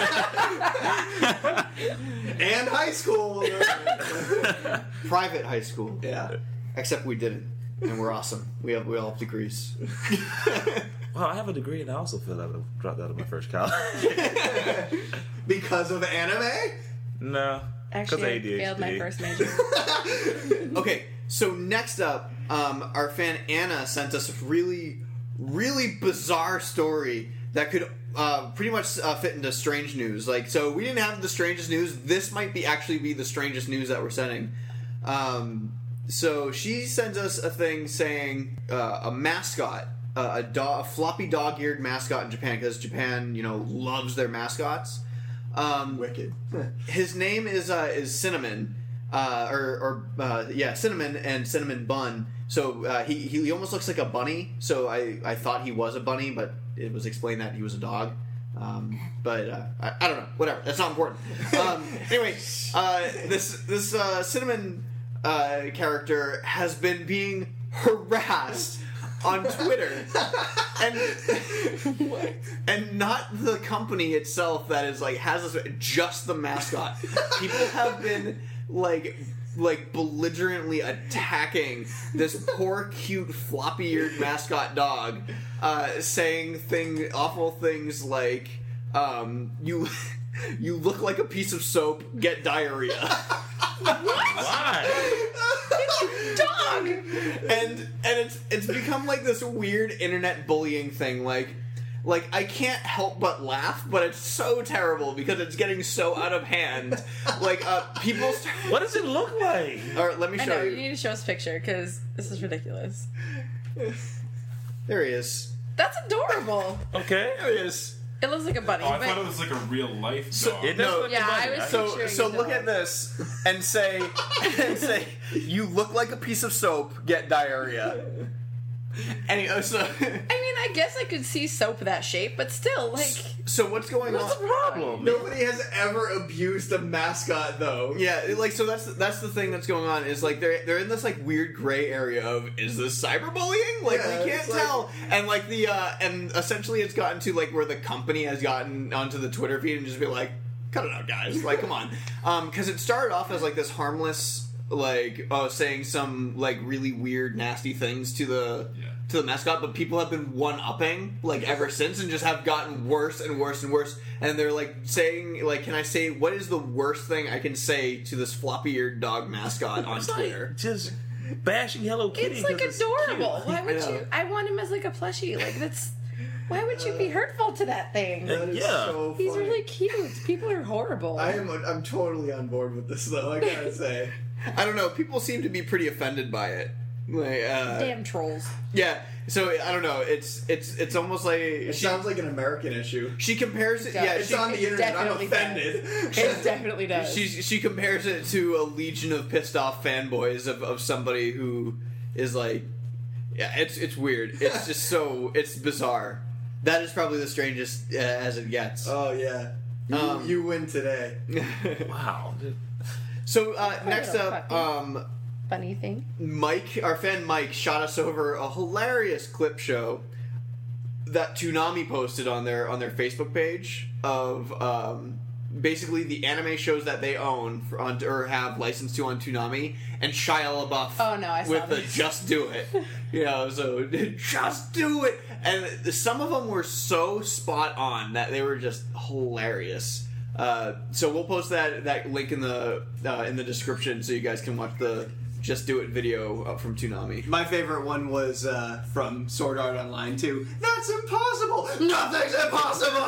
And high school. Private high school. Yeah. Except we didn't, and we're awesome. We have we all have degrees. Well, I have a degree and I also fell out of, dropped out of my first college. Because of anime? No. Actually, I A D H D. failed my first major. Okay, so next up, um, our fan Anna sent us a really, really bizarre story that could uh, pretty much uh, fit into strange news. Like, so we didn't have the strangest news. This might be actually be the strangest news that we're sending. Um, so she sends us a thing saying uh, a mascot uh, a, do- a floppy dog-eared mascot in Japan because Japan, you know, loves their mascots. Um, Wicked. his name is uh, is Cinnamon, uh, or or uh, yeah, Cinnamon and Cinnamon Bun. So uh, he he almost looks like a bunny. So I I thought he was a bunny, but it was explained that he was a dog. Um, but uh, I, I don't know. Whatever. That's not important. Um, anyway, uh, this this uh, Cinnamon uh, character has been being harassed on Twitter, and and not the company itself that is like has this, just the mascot. People have been like like belligerently attacking this poor, cute, floppy-eared mascot dog, uh, saying thing awful things like, um, "You you look like a piece of soap. Get diarrhea." Why? Dog! and and it's it's become like this weird internet bullying thing. Like like I can't help but laugh, but it's so terrible because it's getting so out of hand. Like uh, people. Start, What does it look like? all right, let me I show know, you. you need to show us a picture, because this is ridiculous. There he is. That's adorable! Okay. There he is. It looks like a bunny, Oh, I but... thought it was like a real life So- dog. It does No, look yeah, like a I bunny. was So picturing so a look dog. at this and say and say you look like a piece of soap. Get diarrhea. Anyway, so I mean, I guess I could see soap that shape, but still, like... so what's going What's on? the problem? Nobody has ever abused a mascot, though. Yeah, like so that's that's the thing that's going on is like they're they're in this like weird gray area of is this cyberbullying? Like Yeah, we can't it's like- tell. And like the uh and essentially it's gotten to like where the company has gotten onto the Twitter feed and just be like, cut it out, guys. Like, come on. Um, because it started off as like this harmless like uh saying some like really weird nasty things to the Yeah. to the mascot, but people have been one upping like ever since and just have gotten worse and worse and worse. And they're like saying like, can I say what is the worst thing I can say to this floppy-eared dog mascot on It's Twitter? like just bashing Hello Kitty. It's like 'cause adorable. cute. Why would I know. you... I want him as like a plushie. Like, that's... Why would you be hurtful to that thing? That is Yeah. so He's funny. really cute. People are horrible. I am. I'm totally on board with this, though. I gotta say. I don't know. People seem to be pretty offended by it. Like, uh, Damn trolls. yeah. So I don't know. It's it's it's almost like It she, sounds like an American issue. she compares it. Yeah, Yeah, It's she, on the it internet. I'm definitely offended. It definitely does. She she compares it to a legion of pissed off fanboys of, of somebody who is like, yeah, it's it's weird. It's just so it's bizarre. That is probably the strangest uh, as it gets. Oh yeah. You, Um, you win today. Wow. So uh, next little up, puppy. um, Funny thing. Mike, our fan Mike, shot us over a hilarious clip show that Toonami posted on their on their Facebook page of um, basically the anime shows that they own for, on, or have licensed to on Toonami, and Shia LaBeouf Oh, no, I saw with the this. "Just Do It," you know, so just do it, and some of them were so spot on that they were just hilarious. Uh, so we'll post that that link in the uh, in the description so you guys can watch the Just Do It video uh, from Toonami. My favorite one was uh, from Sword Art Online too. That's impossible. Nothing's impossible.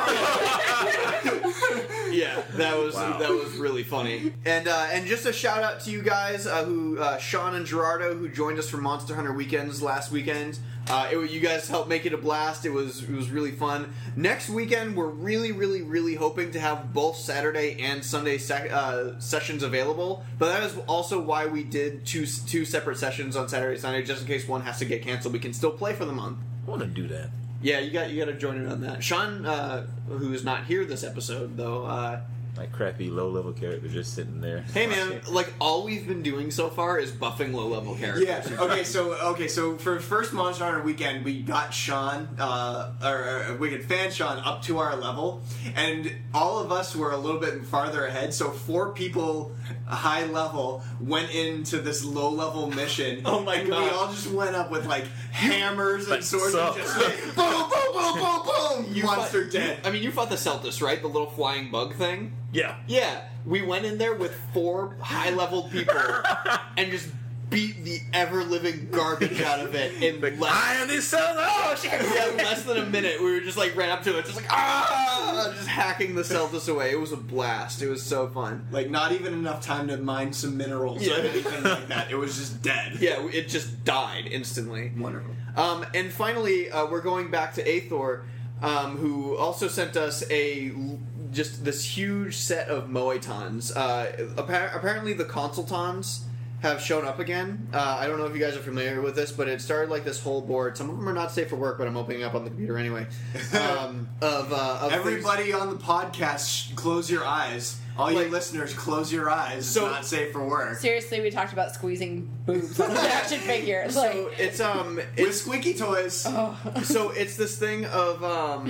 Yeah, that was Wow. that was really funny. And uh, and just a shout out to you guys uh, who uh, Sean and Gerardo who joined us for Monster Hunter Weekends last weekend. Uh, it, you guys helped make it a blast. It was it was really fun. Next weekend, we're really, really, really hoping to have both Saturday and Sunday sec- uh, sessions available. But that is also why we did two two separate sessions on Saturday and Sunday, just in case one has to get canceled. We can still play for the month. I want to do that. Yeah, you got you got to join in on that. Sean, uh, who is not here this episode though. Uh, Like crappy low level character just sitting there. Hey man, like all we've been doing so far is buffing low level characters. Yeah. Okay. So okay. So for first Monster Hunter weekend, we got Sean, uh, or, or we could fan Sean up to our level, and all of us were a little bit farther ahead. So four people, high level, went into this low level mission. Oh my and God. We all just went up with like hammers and Like, swords so- and just like boom, boom, boom, boom, boom. You Monster fought- dead. I mean, you fought the Celtis, right? The little flying bug thing. Yeah. Yeah, we went in there with four high level people and just beat the ever living garbage out of it in less. I am this son. Oh shit! Yeah, less than a minute. We were just like ran up to it, just like ah, just hacking the Celtis away. It was a blast. It was so fun. Like not even enough time to mine some minerals Yeah. or anything like that. It was just dead. Yeah, it just died instantly. Wonderful. Um, and finally, uh, we're going back to Aethor, um, who also sent us a just this huge set of Moetons. Uh, appa- apparently, the Consultons have shown up again. Uh, I don't know if you guys are familiar with this, but it started like this whole board. Some of them are not safe for work, but I'm opening up on the computer anyway. Um, of, uh, of Everybody things- on the podcast, sh- close your eyes. All you Like- listeners, close your eyes. So- it's not safe for work. Seriously, we talked about squeezing boobs on the action figure. It's like, So it's um With it's squeaky toys. so it's this thing of um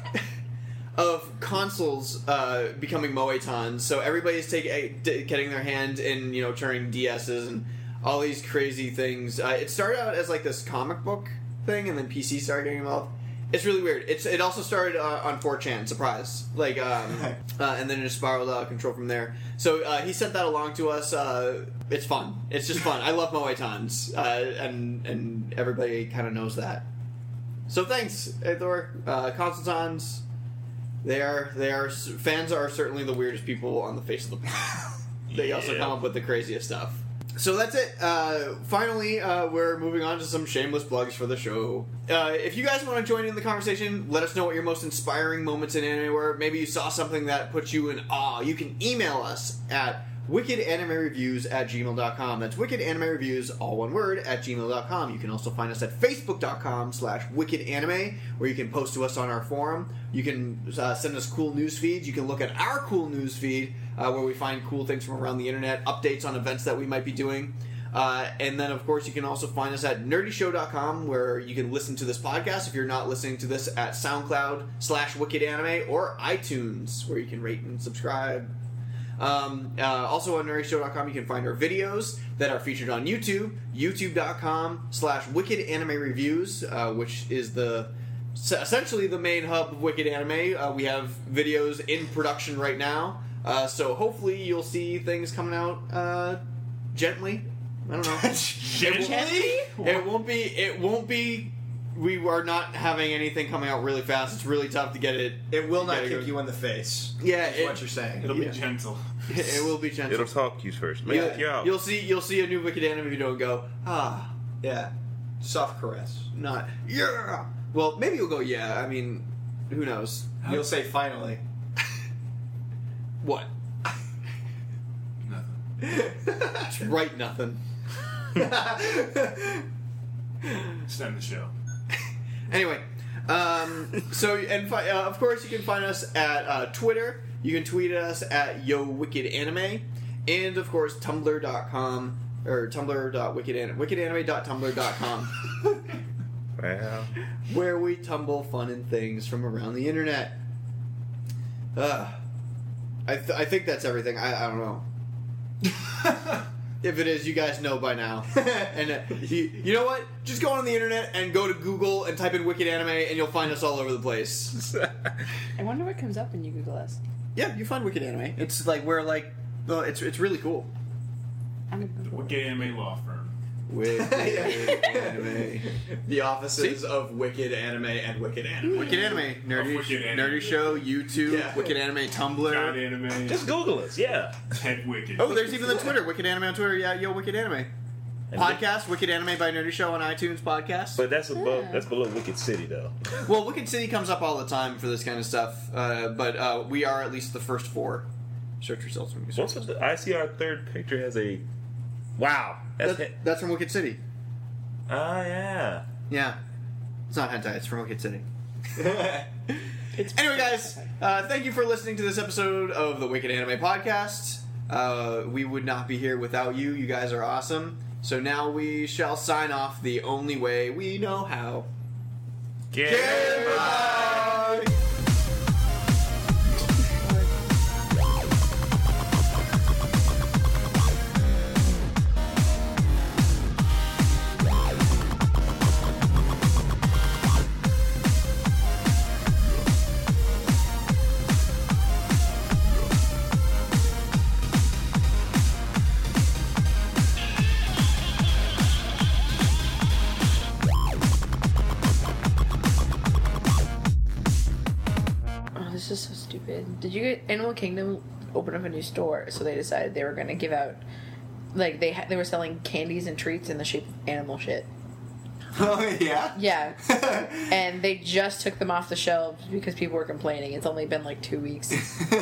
of consoles uh, becoming Moetons. So everybody's taking d- getting their hand in, you know, turning D S's and all these crazy things. Uh, it started out as like this comic book thing, and then P C started getting involved. It's really weird. It's it also started uh, on four chan, surprise, like, um, uh, and then it just spiraled out of control from there. So uh, he sent that along to us. Uh, it's fun. It's just fun. I love Moetons, uh, and and everybody kind of knows that. So thanks, Aethor. Uh, Consultons. They are they are fans are certainly the weirdest people on the face of the planet. They also Yeah. come up with the craziest stuff. So that's it. Uh, finally, uh, we're moving on to some shameless plugs for the show. Uh, if you guys want to join in the conversation, let us know what your most inspiring moments in anime were. Maybe you saw something that put you in awe. You can email us at wickedanimereviews at gmail dot com. That's wickedanime-reviews, all one word, at gmail dot com. You can also find us at facebook dot com slash wickedanime, where you can post to us on our forum. You can uh, send us cool news feeds. You can look at our cool news feed, uh, where we find cool things from around the internet, updates on events that we might be doing. Uh, and then, of course, you can also find us at nerdy show dot com, where you can listen to this podcast if you're not listening to this at SoundCloud slash wickedanime, or iTunes, where you can rate and subscribe. Um, uh, also on nerdy show dot com, you can find our videos that are featured on YouTube, youtube dot com slash wickedanimereviews, uh, which is the essentially the main hub of Wicked Anime. Uh, we have videos in production right now, uh, so hopefully you'll see things coming out uh, gently. I don't know. Gently? It won't be. It won't be. We are not having anything coming out really fast. It's really tough to get it. It will not Gotta kick go- you in the face. Yeah, is it- what you're saying. It'll Yeah. be gentle. It will be gentle. It'll talk to you first. Make Yeah, it you out. You'll see. You'll see a new Wicked Anime video and go, ah, Yeah. Soft caress. not yeah. Well, maybe you'll go, yeah. I mean, who knows? You'll say finally. What? Nothing. Right, nothing. Just end the show. Anyway, um, so and fi- uh, of course you can find us at uh, Twitter. You can tweet at us at Yo Wicked Anime, and of course Tumblr dot com or Tumblr dot wicked anime wickedanime dot tumblr dot com, Well, where we tumble fun and things from around the internet. Uh, I th- I think that's everything. I I don't know. If it is, you guys know by now. And uh, you, you know what? Just go on the internet and go to Google and type in Wicked Anime, and you'll find us all over the place. I wonder what comes up when you Google us. Yeah, you find Wicked Anime. It's like we're like, well, it's it's really cool. I'm The gonna Wicked Anime Law Firm. Wicked Anime. The offices See? of Wicked Anime and Wicked Anime. Wicked Anime. Nerdy, Wicked Anime. Nerdy Show, YouTube, Yeah. Wicked Anime, God Tumblr. Anime. just Google us. Yeah. Ted Wicked. Oh, there's even the Twitter, Wicked Anime on Twitter. Yeah, yo, Wicked Anime. And Podcast, Wicked Anime by Nerdy Show on iTunes podcast. But that's above. Yeah. That's below Wicked City, though. Well, Wicked City comes up all the time for this kind of stuff, uh, but uh, we are at least the first four search results when we search. What's with the? I see our third picture has a. Wow. That's. That, it. that's from Wicked City. Ah, yeah. Yeah. It's not hentai, it's from Wicked City. It's Anyway, guys, uh, thank you for listening to this episode of the Wicked Anime Podcast. Uh, we would not be here without you. You guys are awesome. So now we shall sign off the only way we know how. Goodbye. Oh, this is so stupid. Did you get Animal Kingdom open up a new store? So they decided they were going to give out, like they ha- they were selling candies and treats in the shape of animal shit. Oh, yeah? Yeah. And they just took them off the shelves because people were complaining. It's only been like two weeks.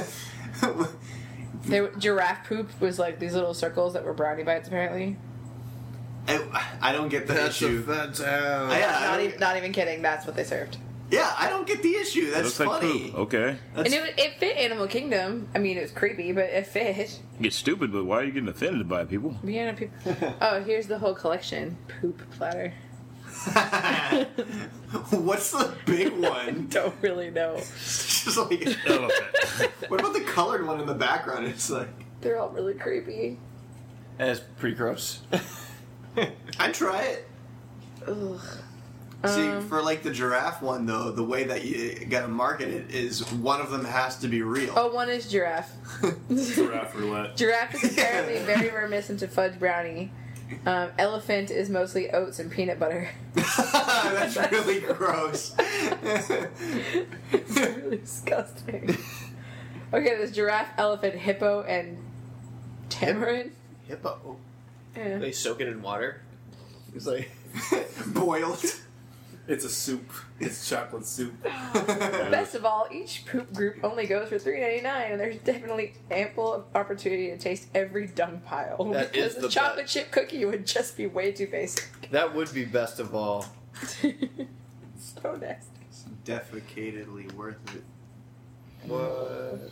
They, giraffe poop was like these little circles that were brownie bites, apparently. I, I don't get the That's issue. a fat town. I- yeah, I Not, don't- e- not even kidding. That's what they served. Yeah, I don't get the issue. That's Looks like funny. poop. Okay. That's- And it, it fit Animal Kingdom. I mean, it was creepy, but it fit. It's stupid, but why are you getting offended by it, people? Yeah, people. Oh, here's the whole collection. Poop platter. What's the big one? Don't really know. It's just like, Elephant. what about the colored one in the background? It's like, They're all really creepy. That's pretty gross. I'd try it. Ugh. See, Um, for like the giraffe one though, the way that you gotta market it is one of them has to be real. Oh, one is giraffe. Giraffe roulette. Giraffe is apparently very reminiscent of fudge brownie. Um, elephant is mostly oats and peanut butter. That's really gross. It's really disgusting. Okay, there's giraffe, elephant, hippo, and tamarind. Hippo. Yeah. They soak it in water. It's like Boiled. It's a soup. It's chocolate soup. Best of all, each poop group only goes for three ninety nine, and there's definitely ample opportunity to taste every dung pile. That because is the the chocolate best. chip cookie would just be way too basic. that would be best of all. So nasty. Defecatedly worth it. What?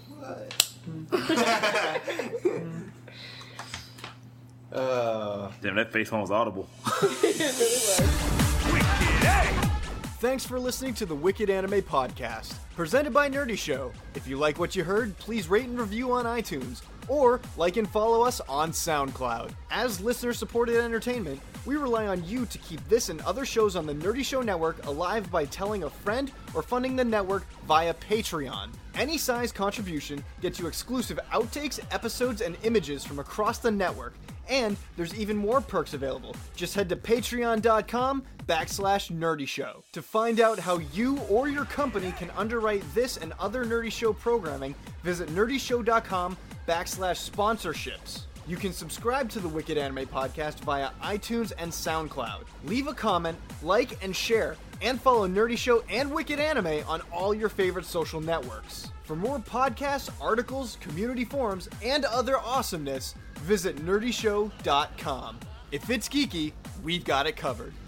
What? Uh, Damn, that face one was audible. It really was. Thanks for listening to the Wicked Anime Podcast, presented by Nerdy Show. If you like what you heard, please rate and review on iTunes, or like and follow us on SoundCloud. As listener-supported entertainment, we rely on you to keep this and other shows on the Nerdy Show Network alive by telling a friend or funding the network via Patreon. Any size contribution gets you exclusive outtakes, episodes, and images from across the network. And there's even more perks available. Just head to patreon.com backslash nerdy show to find out how you or your company can underwrite this and other Nerdy Show programming. Visit nerdyshow.com backslash sponsorships. You can subscribe to the Wicked Anime Podcast via iTunes and SoundCloud. Leave a comment, like, and share, and follow Nerdy Show and Wicked Anime on all your favorite social networks. For more podcasts, articles, community forums, and other awesomeness, visit nerdy show dot com. If it's geeky, we've got it covered.